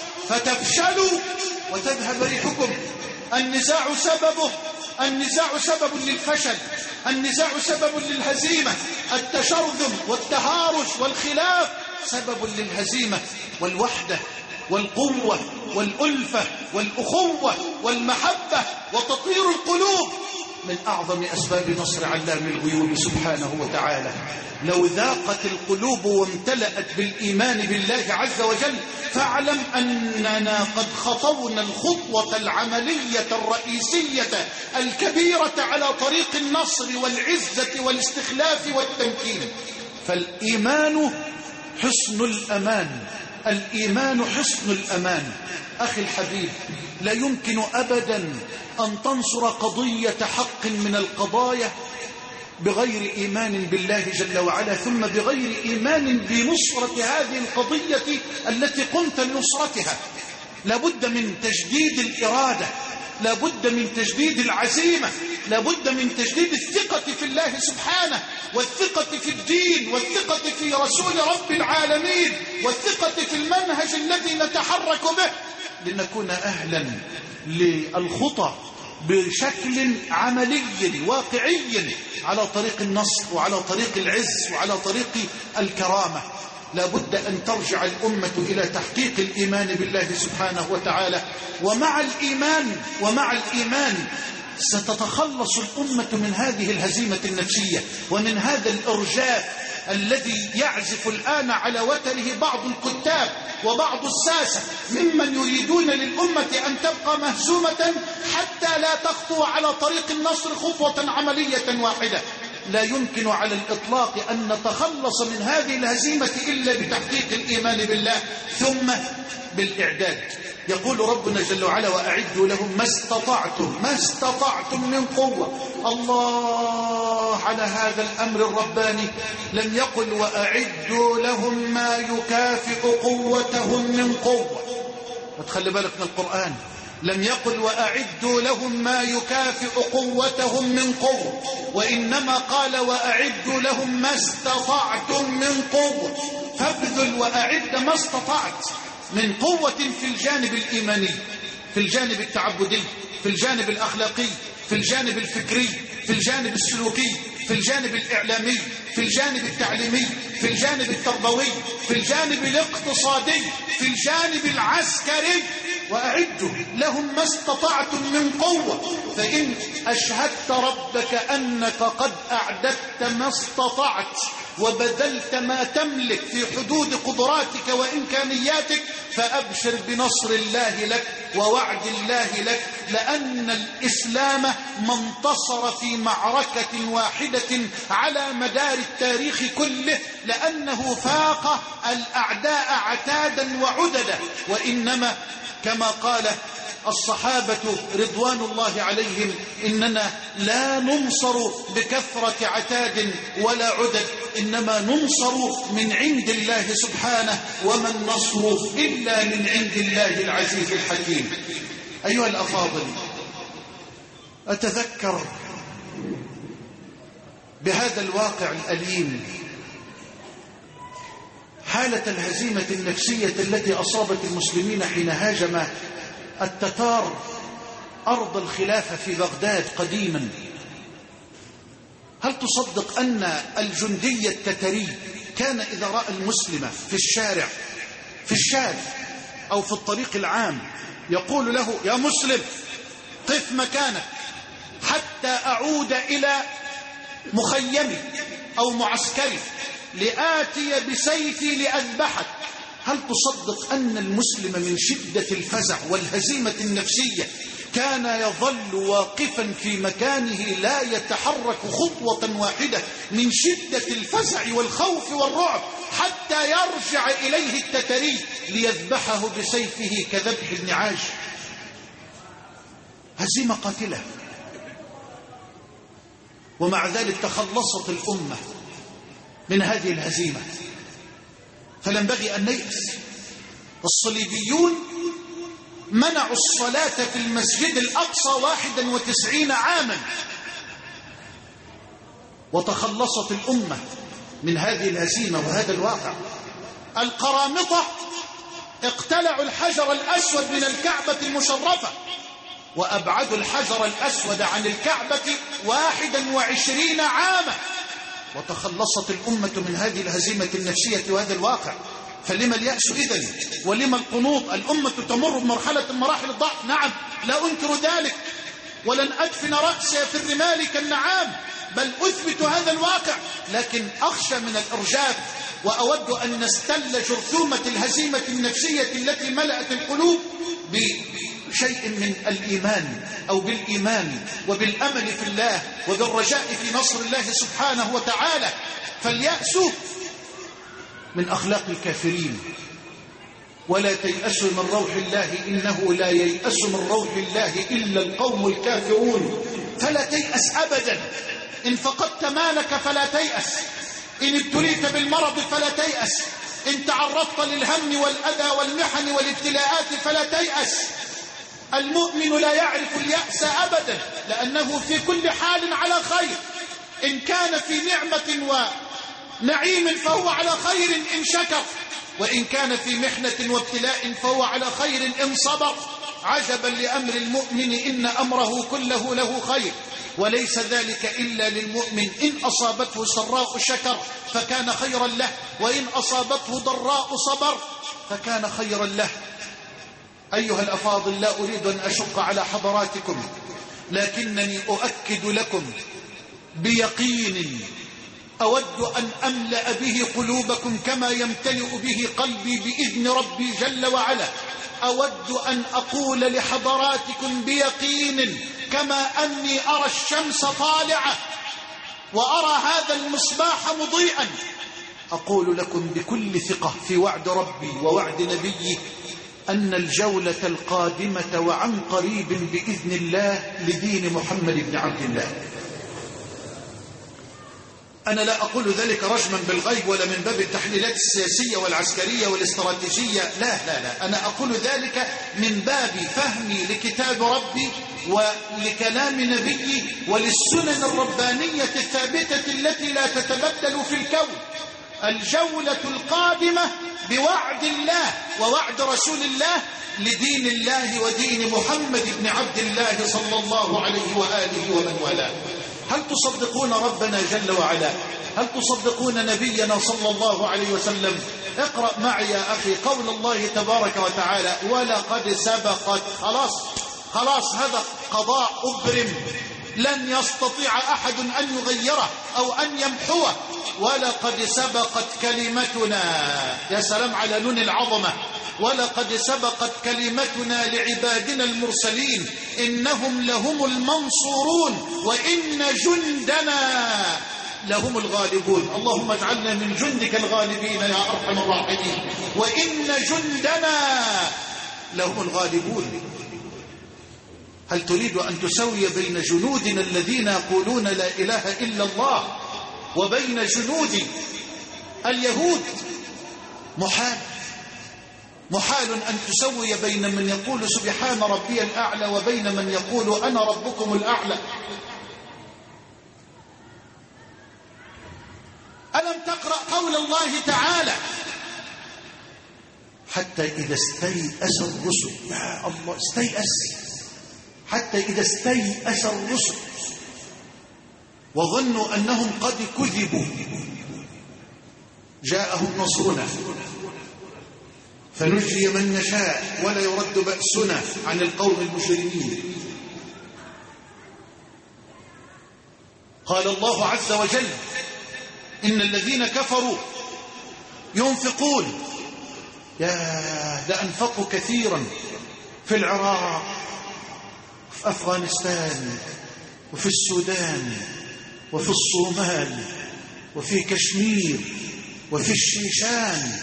فتفشلوا وتذهب ريحكم. النزاع سببه النزاع سبب للفشل، النزاع سبب للهزيمة، التشرذم والتهارش والخلاف سبب للهزيمة. والوحدة والقوة والألفة والأخوة والمحبة وتطهير القلوب من أعظم أسباب نصر علام الغيوب سبحانه وتعالى. لو ذاقت القلوب وامتلأت بالإيمان بالله عز وجل فاعلم أننا قد خطونا الخطوة العملية الرئيسية الكبيرة على طريق النصر والعزة والاستخلاف والتمكين. فالإيمان حصن الأمان، الإيمان حصن الأمان. أخي الحبيب، لا يمكن أبدا أن تنصر قضية حق من القضايا بغير إيمان بالله جل وعلا، ثم بغير إيمان بنصرة هذه القضية التي قمت لنصرتها. لابد من تجديد الإرادة، لابد من تجديد العزيمة، لابد من تجديد الثقة في الله سبحانه، والثقة في الدين، والثقة في رسول رب العالمين، والثقة في المنهج الذي نتحرك به لنكون أهلا للخطى بشكل عملي واقعي على طريق النصر وعلى طريق العز وعلى طريق الكرامة. لابد أن ترجع الأمة إلى تحقيق الإيمان بالله سبحانه وتعالى. ومع الإيمان ومع الإيمان ستتخلص الأمة من هذه الهزيمة النفسية ومن هذا الإرجاف الذي يعزف الآن على وتره بعض الكتاب وبعض الساسة ممن يريدون للأمة أن تبقى مهزومة حتى لا تخطو على طريق النصر خطوة عملية واحدة. لا يمكن على الإطلاق أن نتخلص من هذه الهزيمة إلا بتحقيق الإيمان بالله ثم بالإعداد. يقول ربنا جل وعلا: وأعدوا لهم ما استطعتم ما استطعتم من قوة. الله على هذا الأمر الرباني لم يقل وأعدوا لهم ما يكافئ قوتهم من قوة. وتخلي بالك من القرآن، لم يقل وأعدوا لهم ما يكافئ قوتهم من قوة، وإنما قال وأعدوا لهم ما استطعتم من قوة. فابذل وأعد ما استطعت من قوة في الجانب الإيماني، في الجانب التعبدي، في الجانب الأخلاقي، في الجانب الفكري، في الجانب السلوكي، في الجانب الإعلامي، في الجانب التعليمي، في الجانب التربوي، في الجانب الاقتصادي، في الجانب العسكري. وأعدوا لهم ما استطعتم من قوة، فإن أشهدت ربك أنك قد أعددت ما استطعت وبذلت ما تملك في حدود قدراتك وإمكانياتك، فأبشر بنصر الله لك ووعد الله لك، لأن الإسلام ما انتصر في معركة واحدة على مدار التاريخ كله، لأنه فاق الأعداء عتادا وعددا، وإنما كما قال الصحابة رضوان الله عليهم: إننا لا ننصر بكثرة عتاد ولا عدد، إنما ننصر من عند الله سبحانه، وما النصر إلا من عند الله العزيز الحكيم. أيها الأفاضل، أتذكر بهذا الواقع الأليم حالة الهزيمة النفسية التي أصابت المسلمين حين هاجم التتار أرض الخلافة في بغداد قديما. هل تصدق أن الجندي التتري كان إذا رأى المسلم في الشارع في الشارع أو في الطريق العام يقول له: يا مسلم قف مكانك حتى أعود إلى مخيمي أو معسكري لآتي بسيفي لأذبحك. هل تصدق أن المسلم من شدة الفزع والهزيمة النفسية كان يظل واقفا في مكانه لا يتحرك خطوة واحدة من شدة الفزع والخوف والرعب حتى يرجع إليه التتري ليذبحه بسيفه كذبح النعاج؟ هزيمة قاتلة، ومع ذلك تخلصت الأمة من هذه الهزيمة، فلنبغي أن نيأس. الصليبيون منعوا الصلاة في المسجد الأقصى واحدا وتسعين عاما، وتخلصت الأمة من هذه الهزيمة وهذا الواقع. القرامطة اقتلعوا الحجر الأسود من الكعبة المشرفة، وأبعدوا الحجر الأسود عن الكعبة واحدا وعشرين عاما، وتخلصت الأمة من هذه الهزيمة النفسية وهذا الواقع. فلما اليأس إذن؟ ولما القنوط؟ الأمة تمر بمرحلة مراحل الضعف، نعم، لا أنكر ذلك، ولن أدفن رأسي في الرمال كالنعام، بل أثبت هذا الواقع، لكن أخشى من الإرجاف، وأود أن نستل جرثومة الهزيمة النفسية التي ملأت القلوب بشيء من الإيمان أو بالإيمان وبالأمل في الله وبالرجاء في نصر الله سبحانه وتعالى. فاليأس من أخلاق الكافرين، ولا تيأسوا من روح الله إنه لا ييأس من روح الله إلا القوم الكافرون. فلا تيأس أبدا. إن فقدت مالك فلا تيأس، إن ابتليت بالمرض فلا تيأس، إن تعرضت للهم والأذى والمحن والابتلاءات فلا تيأس. المؤمن لا يعرف اليأس أبدا، لأنه في كل حال على خير. إن كان في نعمة ونعيم فهو على خير إن شكر، وإن كان في محنة وابتلاء فهو على خير إن صبر. عجبا لأمر المؤمن إن أمره كله له خير، وليس ذلك إلا للمؤمن. إن أصابته سراء شكر فكان خيرا له، وإن أصابته ضراء صبر فكان خيرا له. أيها الأفاضل، لا أريد أن أشق على حضراتكم، لكنني أؤكد لكم بيقين أود أن أملأ به قلوبكم كما يمتلئ به قلبي بإذن ربي جل وعلا. أود أن أقول لحضراتكم بيقين كما أني أرى الشمس طالعة وأرى هذا المصباح مضيئا، أقول لكم بكل ثقة في وعد ربي ووعد نبيي أن الجولة القادمة وعن قريب بإذن الله لدين محمد بن عبد الله. أنا لا أقول ذلك رجما بالغيب ولا من باب التحليلات السياسية والعسكرية والاستراتيجية، لا لا لا، أنا أقول ذلك من باب فهمي لكتاب ربي ولكلام نبيي وللسنن الربانية الثابتة التي لا تتبدل في الكون. الجولة القادمة بوعد الله ووعد رسول الله لدين الله ودين محمد بن عبد الله صلى الله عليه وآله ومن والاه. هل تصدقون ربنا جل وعلا؟ هل تصدقون نبينا صلى الله عليه وسلم؟ اقرأ معي يا أخي قول الله تبارك وتعالى: ولقد سبقت. خلاص خلاص هذا قضاء أبرم، لن يستطيع أحد أن يغيره أو أن يمحوه. ولقد سبقت كلمتنا، يا سلام على نون العظمة، ولقد سبقت كلمتنا لعبادنا المرسلين إنهم لهم المنصورون وإن جندنا لهم الغالبون. اللهم اجعلنا من جندك الغالبين يا أرحم الراحمين. وإن جندنا لهم الغالبون. هل تريد أن تسوي بين جنودنا الذين يقولون لا إله إلا الله وبين جنود اليهود؟ محال محال أن تسوي بين من يقول سبحان ربي الأعلى وبين من يقول أنا ربكم الأعلى. ألم تقرأ قول الله تعالى: حتى إذا استيأس الرسل. يا الله، استيأس. حتى إذا استيأس الرسل وظنوا أنهم قد كذبوا جاءهم نصرنا فنجي من نشاء ولا يرد بأسنا عن القوم المجرمين. قال الله عز وجل: إن الذين كفروا ينفقون. يا لأنفقوا كثيرا في العراق وفي أفغانستان وفي السودان وفي الصومال وفي كشمير وفي الشيشان.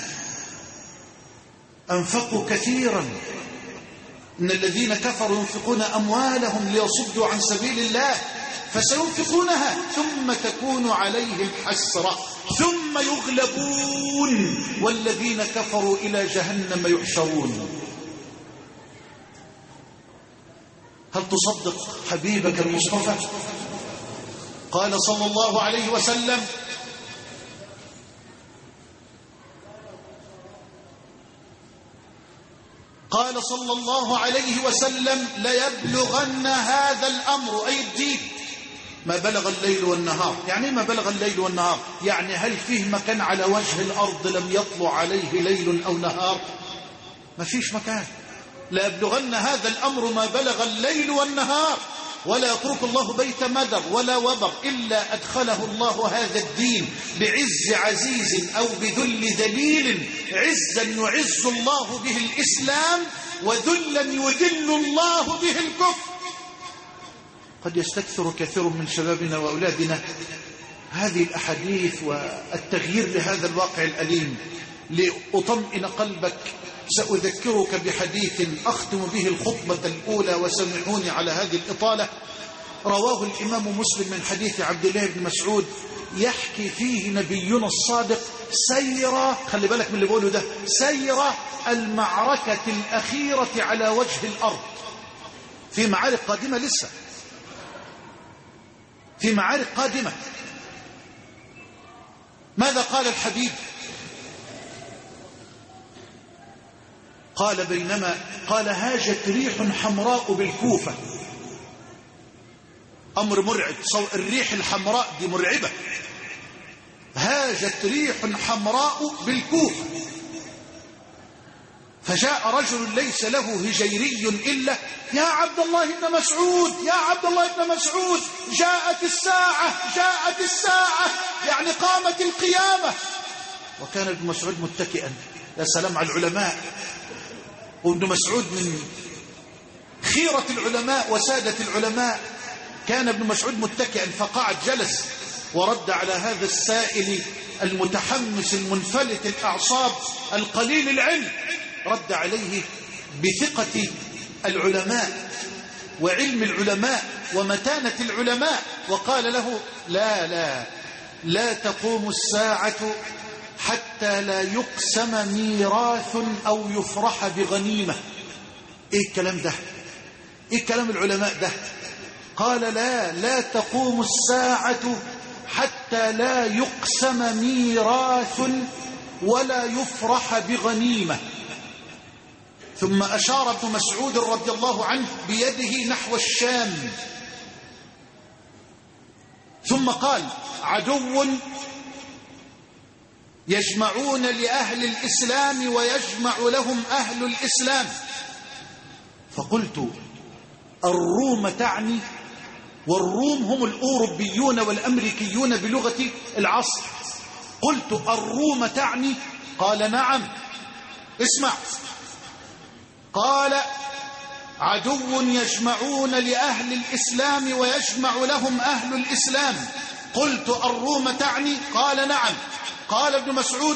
أنفقوا كثيرا. إن الذين كفروا ينفقون أموالهم ليصدوا عن سبيل الله فسينفقونها ثم تكون عليهم حسرة ثم يغلبون والذين كفروا إلى جهنم يحشرون. هل تصدق حبيبك المصطفى؟ قال صلى الله عليه وسلم: قال صلى الله عليه وسلم: ليبلغن هذا الأمر، أي الدين، ما بلغ الليل والنهار. يعني ما بلغ الليل والنهار؟ يعني هل فيه مكان على وجه الأرض لم يطلع عليه ليل أو نهار؟ ما فيش مكان. ليبلغن هذا الأمر ما بلغ الليل والنهار ولا يترك الله بيت مدر ولا وبر إلا أدخله الله هذا الدين بعز عزيز أو بذل ذليل. عزا يعز الله به الإسلام وذلا يذل الله به الكفر. قد يستكثر كثير من شبابنا وأولادنا هذه الأحاديث والتغيير لهذا الواقع الأليم. لأطمئن قلبك سأذكرك بحديث أختم به الخطبة الأولى وسمعوني على هذه الإطالة. رواه الإمام مسلم من حديث عبد الله بن مسعود يحكي فيه نبينا الصادق سير، خلي بالك من اللي بقوله ده، سير المعركة الأخيرة على وجه الأرض. في معارك قادمة، لسه في معارك قادمة. ماذا قال الحبيب؟ قال: بينما قال هاجت ريح حمراء بالكوفة. أمر مرعب، الريح الحمراء دي مرعبة. هاجت ريح حمراء بالكوفة فجاء رجل ليس له هجيري إلا: يا عبد الله بن مسعود، يا عبد الله بن مسعود، جاءت الساعة، جاءت الساعة، يعني قامت القيامة. وكان ابن مسعود متكئا. يا سلام على العلماء. وابن مسعود من خيرة العلماء وسادة العلماء. كان ابن مسعود متكئا فقعد، جلس ورد على هذا السائل المتحمس المنفلت الأعصاب القليل العلم، رد عليه بثقة العلماء وعلم العلماء ومتانة العلماء وقال له: لا لا لا تقوم الساعة حتى لا يقسم ميراث أو يفرح بغنيمة. إيه الكلام ده؟ إيه كلام العلماء ده؟ قال: لا لا تقوم الساعة حتى لا يقسم ميراث ولا يفرح بغنيمة. ثم أشار ابن مسعود رضي الله عنه بيده نحو الشام، ثم قال: عدو يجمعون لأهل الإسلام ويجمع لهم أهل الإسلام. فقلت: الروم تعني؟ والروم هم الأوروبيون والأمريكيون بلغة العصر. قلت: الروم تعني؟ قال: نعم. اسمع، قال: عدو يجمعون لأهل الإسلام ويجمع لهم أهل الإسلام. قلت: الروم تعني؟ قال: نعم. قال ابن مسعود: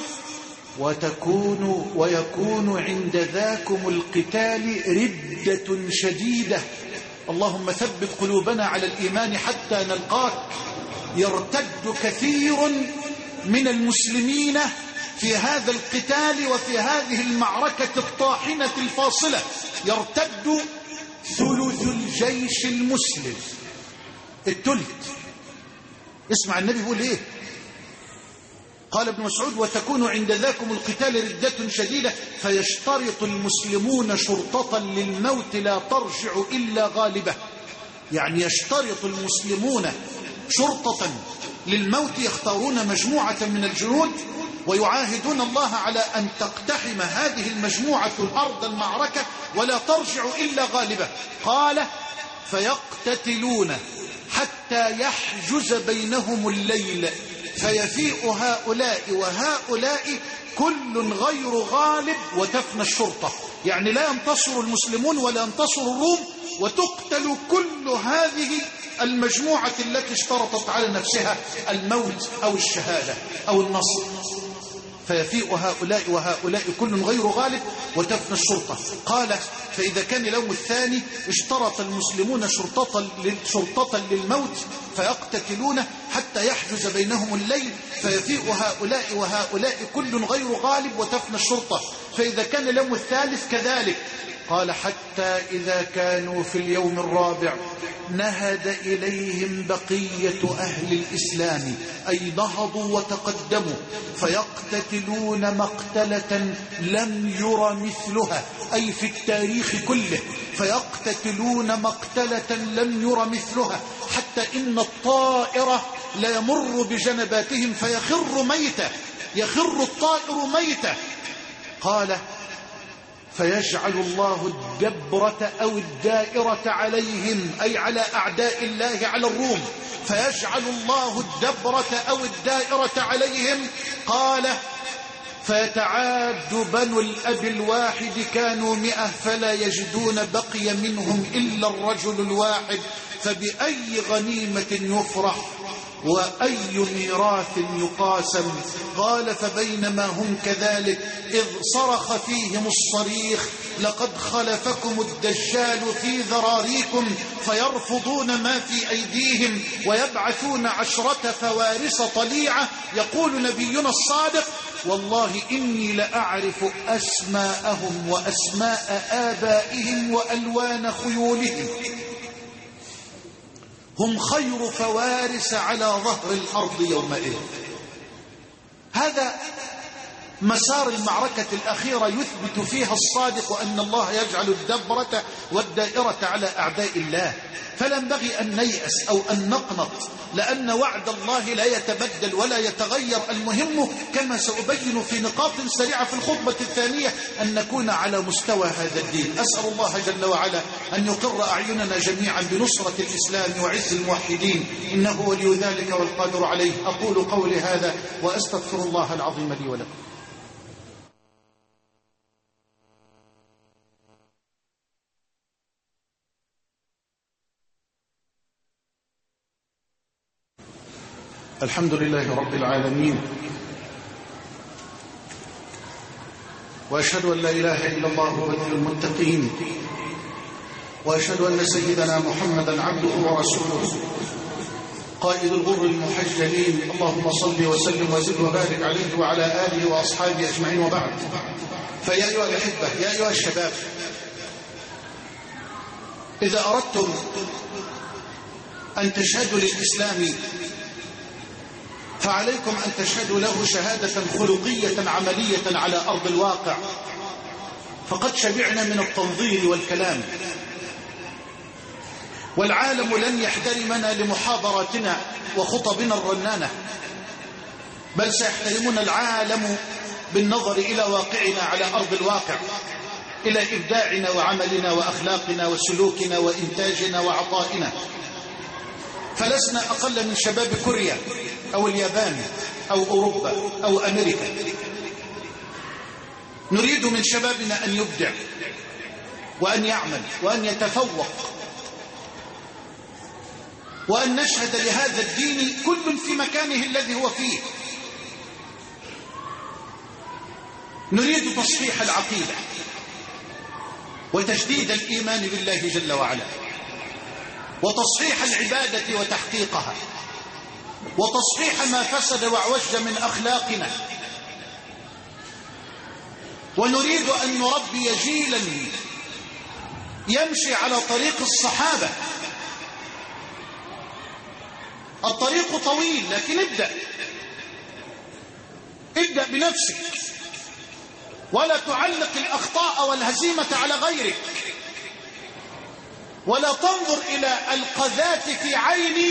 وتكون ويكون عند ذاكم القتال ردة شديدة، اللهم ثبت قلوبنا على الإيمان حتى نلقاك. يرتد كثير من المسلمين في هذا القتال وفي هذه المعركة الطاحنة الفاصلة، يرتد ثلث الجيش المسلم، الثلث. اسمع النبي يقول ايه؟ قال ابن مسعود: وتكون عند ذاكم القتال ردة شديدة فيشترط المسلمون شرطة للموت لا ترجع إلا غالبة. يعني يشترط المسلمون شرطة للموت، يختارون مجموعة من الجنود ويعاهدون الله على أن تقتحم هذه المجموعة أرض المعركة ولا ترجع إلا غالبة. قال: فيقتتلون حتى يحجز بينهم الليل فيفيء هؤلاء وهؤلاء كل غير غالب وتفنى الشرطة. يعني لا ينتصر المسلمون ولا ينتصر الروم، وتقتل كل هذه المجموعة التي اشترطت على نفسها الموت أو الشهادة أو النصر. فيفيء هؤلاء وهؤلاء كل غير غالب وتفنى الشرطة. قال: فإذا كان اليوم الثاني اشترط المسلمون شرطة, شرطة للموت فيقتتلون حتى يحجز بينهم الليل فيفيء هؤلاء وهؤلاء كل غير غالب وتفنى الشرطة. فإذا كان اليوم الثالث كذلك. قال: حتى إذا كانوا في اليوم الرابع نهد إليهم بقية أهل الإسلام، أي نهضوا وتقدموا، فيقتتلون مقتلة لم ير مثلها، أي في التاريخ كله، فيقتتلون مقتلة لم ير مثلها، حتى إن الطائر لا يمر بجنباتهم فيخر ميتا، يخر الطائر ميتا. قال: فيجعل الله الدبرة أو الدائرة عليهم، أي على أعداء الله على الروم، فيجعل الله الدبرة أو الدائرة عليهم. قال: فيتعاد بنو الأب الواحد كانوا مئة فلا يجدون بقي منهم إلا الرجل الواحد، فبأي غنيمة يفرح وأي ميراث يقاسم. قال: فبينما هم كذلك إذ صرخ فيهم الصريخ: لقد خلفكم الدجال في ذراريكم فيرفضون ما في أيديهم ويبعثون عشرة فوارس طليعة. يقول نبينا الصادق: والله إني لأعرف أسماءهم وأسماء آبائهم وألوان خيولهم، هم خير فوارس على ظهر الأرض يومئذ. هذا مسار المعركة الأخيرة يثبت فيها الصادق أن الله يجعل الدبرة والدائرة على أعداء الله. فلا ينبغي أن نيأس أو أن نقنط، لأن وعد الله لا يتبدل ولا يتغير. المهم كما سأبين في نقاط سريعة في الخطبة الثانية أن نكون على مستوى هذا الدين. أسأل الله جل وعلا أن يقر أعيننا جميعا بنصرة الإسلام وعز الموحدين، إنه ولي ذلك والقادر عليه. أقول قولي هذا وأستغفر الله العظيم لي ولكم. الحمد لله رب العالمين، وأشهد أن لا إله إلا الله ولي المتقين، وأشهد أن سيدنا محمدا عبده ورسوله قائد الغر المحجلين. اللهم صل وسلم وزد وبارك عليه وعلى آله وأصحابه أجمعين، وبعد. فيا أيها الأحبة، يا أيها الشباب، إذا أردتم أن تشهدوا للإسلام فعليكم أن تشهدوا له شهادة خلقية عملية على أرض الواقع. فقد شبعنا من التنظير والكلام، والعالم لن يحترمنا لمحاضراتنا وخطبنا الرنانة، بل سيحترمنا العالم بالنظر إلى واقعنا على أرض الواقع، إلى إبداعنا وعملنا وأخلاقنا وسلوكنا وإنتاجنا وعطائنا. فلسنا أقل من شباب كوريا أو اليابان أو أوروبا أو أمريكا. نريد من شبابنا أن يبدع وأن يعمل وأن يتفوق، وأن نشهد لهذا الدين كل في مكانه الذي هو فيه. نريد تصحيح العقيدة وتجديد الإيمان بالله جل وعلا، وتصحيح العبادة وتحقيقها، وتصحيح ما فسد وعوج من أخلاقنا. ونريد أن نربي جيلا يمشي على طريق الصحابة. الطريق طويل، لكن ابدأ ابدأ بنفسك، ولا تعلق الأخطاء والهزيمة على غيرك، ولا تنظر إلى القذات في عيني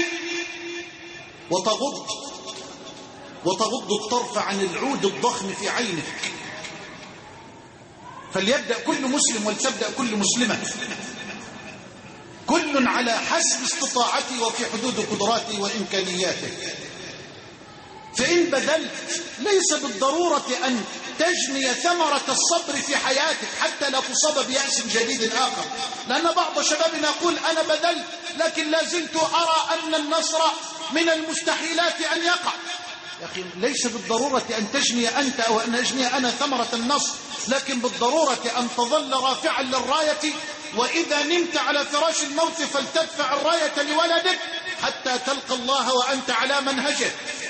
وتغض وتغض الطرف عن العود الضخم في عينك. فليبدأ كل مسلم ولتبدأ كل مسلمة، كل على حسب استطاعته وفي حدود قدراته وإمكانياته. فإن بذلت ليس بالضرورة أن تجني ثمرة الصبر في حياتك حتى لا تصاب بيأس جديد آخر، لأن بعض شبابنا يقول أنا بذلت لكن لا زلت أرى أن النصر من المستحيلات أن يقع. يا أخي ليس بالضرورة أن تجني أنت أو أن أجني أنا ثمرة النصر، لكن بالضرورة أن تظل رافعا للراية، وإذا نمت على فراش الموت فلتدفع الراية لولدك حتى تلقى الله وأنت على منهجه.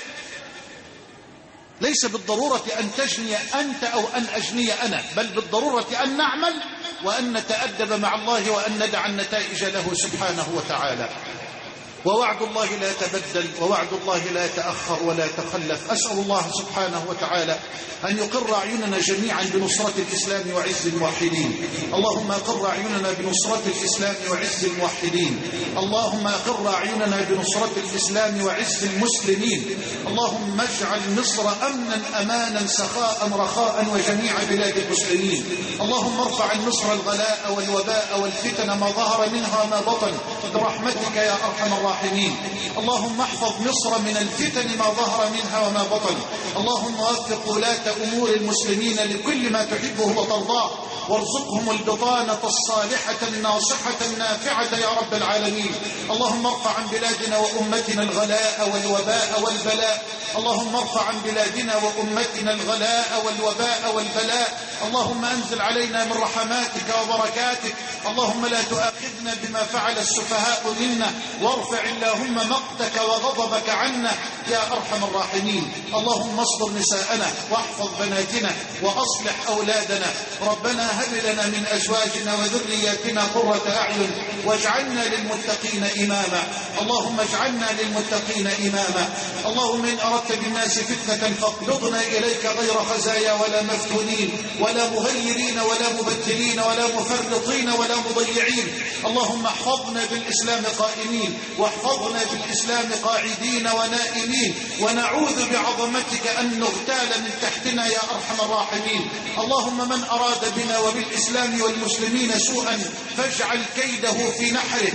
ليس بالضرورة أن تجني أنت أو أن أجني أنا، بل بالضرورة أن نعمل وأن نتأدب مع الله وأن ندع النتائج له سبحانه وتعالى. ووعد الله لا يتبدل، ووعد الله لا يتأخر ولا يتخلف. أسأل الله سبحانه وتعالى أن يقر أعيننا جميعا بنصرة الإسلام وعز الموحدين. اللهم أقر أعيننا بنصرة الإسلام وعز الموحدين. اللهم أقر أعيننا بنصرة الإسلام وعز المسلمين. اللهم اجعل مصر أمنا أمانا سخاء رخاء وجميع بلاد المسلمين. اللهم ارفع عن مصر الغلاء والوباء والفتن ما ظهر منها وما بطن برحمتك يا أرحم الراحمين. اللهم احفظ مصر من الفتن ما ظهر منها وما بطن. اللهم وفق ولاة أمور المسلمين لكل ما تحبه وترضاه، وارزقهم البطانة الصالحة الناصحة النافعة يا رب العالمين. اللهم ارفع عن بلادنا وأمتنا الغلاء والوباء والبلاء. اللهم ارفع عن بلادنا وأمتنا الغلاء والوباء والبلاء. اللهم أنزل علينا من رحماتك وبركاتك. اللهم لا تؤاخذنا بما فعل السفهاء منا، وارفع اللهم مقتك وغضبك عنا يا أرحم الراحمين. اللهم اصبر نساءنا واحفظ بناتنا وأصلح أولادنا. ربنا هب لنا من أزواجنا وذرياتنا قرة أعين واجعلنا للمتقين إماما. اللهم اجعلنا للمتقين إماما. اللهم إن أردت بالناس فتنة فاقبضنا إليك غير خزايا ولا مفتونين ولا مغيرين ولا مبتلين ولا مفرطين ولا مضيعين. اللهم احفظنا بالإسلام قائمين، واحفظنا بالإسلام قاعدين ونائمين، ونعوذ بعظمتك أن نغتال من تحتنا يا أرحم الراحمين. اللهم من أراد بنا وبالإسلام والمسلمين سوءا فاجعل كيده في نحره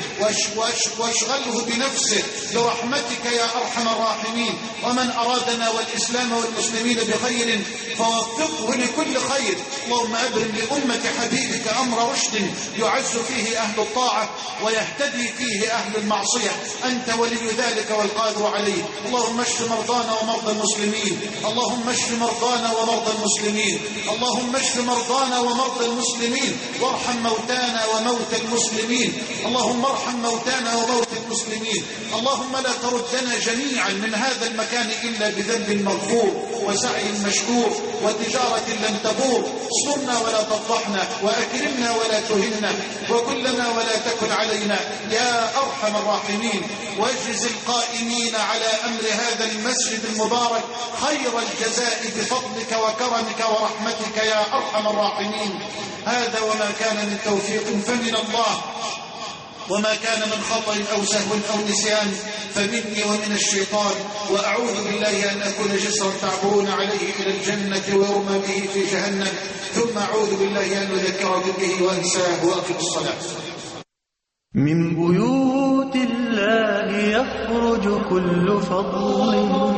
واشغله بنفسه برحمتك يا أرحم الراحمين. ومن أرادنا والإسلام والمسلمين بخير فوفقه لكل خير. اللهم أبرم لأمة حبيبك أمر رشد يعز فيه أهل الطاعة ويهتدي فيه أهل المعصية. أنت ولي ذلك والقادر عليه. اللهم اشف مرضانا ومرضى المسلمين. اللهم اشف مرضانا ومرضى المسلمين. اللهم اشف مرضانا ومرضى المسلمين، وارحم موتانا وموتى المسلمين. اللهم ارحم موتانا وموتى المسلمين. اللهم لا تردنا جميعا من هذا المكان إلا بذنب مغفور وسعي مشكور وتجارة لن تبور. استرنا ولا تفضحنا، وأكرمنا ولا تهنا، وكلنا ولا تكن علينا يا أرحم الراحمين. واجز القائمين على أمر هذا المسجد المبارك خير الجزاء بفضلك وكرمك ورحمتك يا أرحم الراحمين. هذا وما كان من توفيق فمن الله، وما كان من خطأ أو سهو أو نسيان فمني ومن الشيطان. وأعوذ بالله أن أكون جسرا تعبرون عليه إلى الجنة ويرمى به في جهنم، ثم أعوذ بالله أن أذكركم به وأنساه وأقم الصلاة. من بيوت الله يخرج كل فضل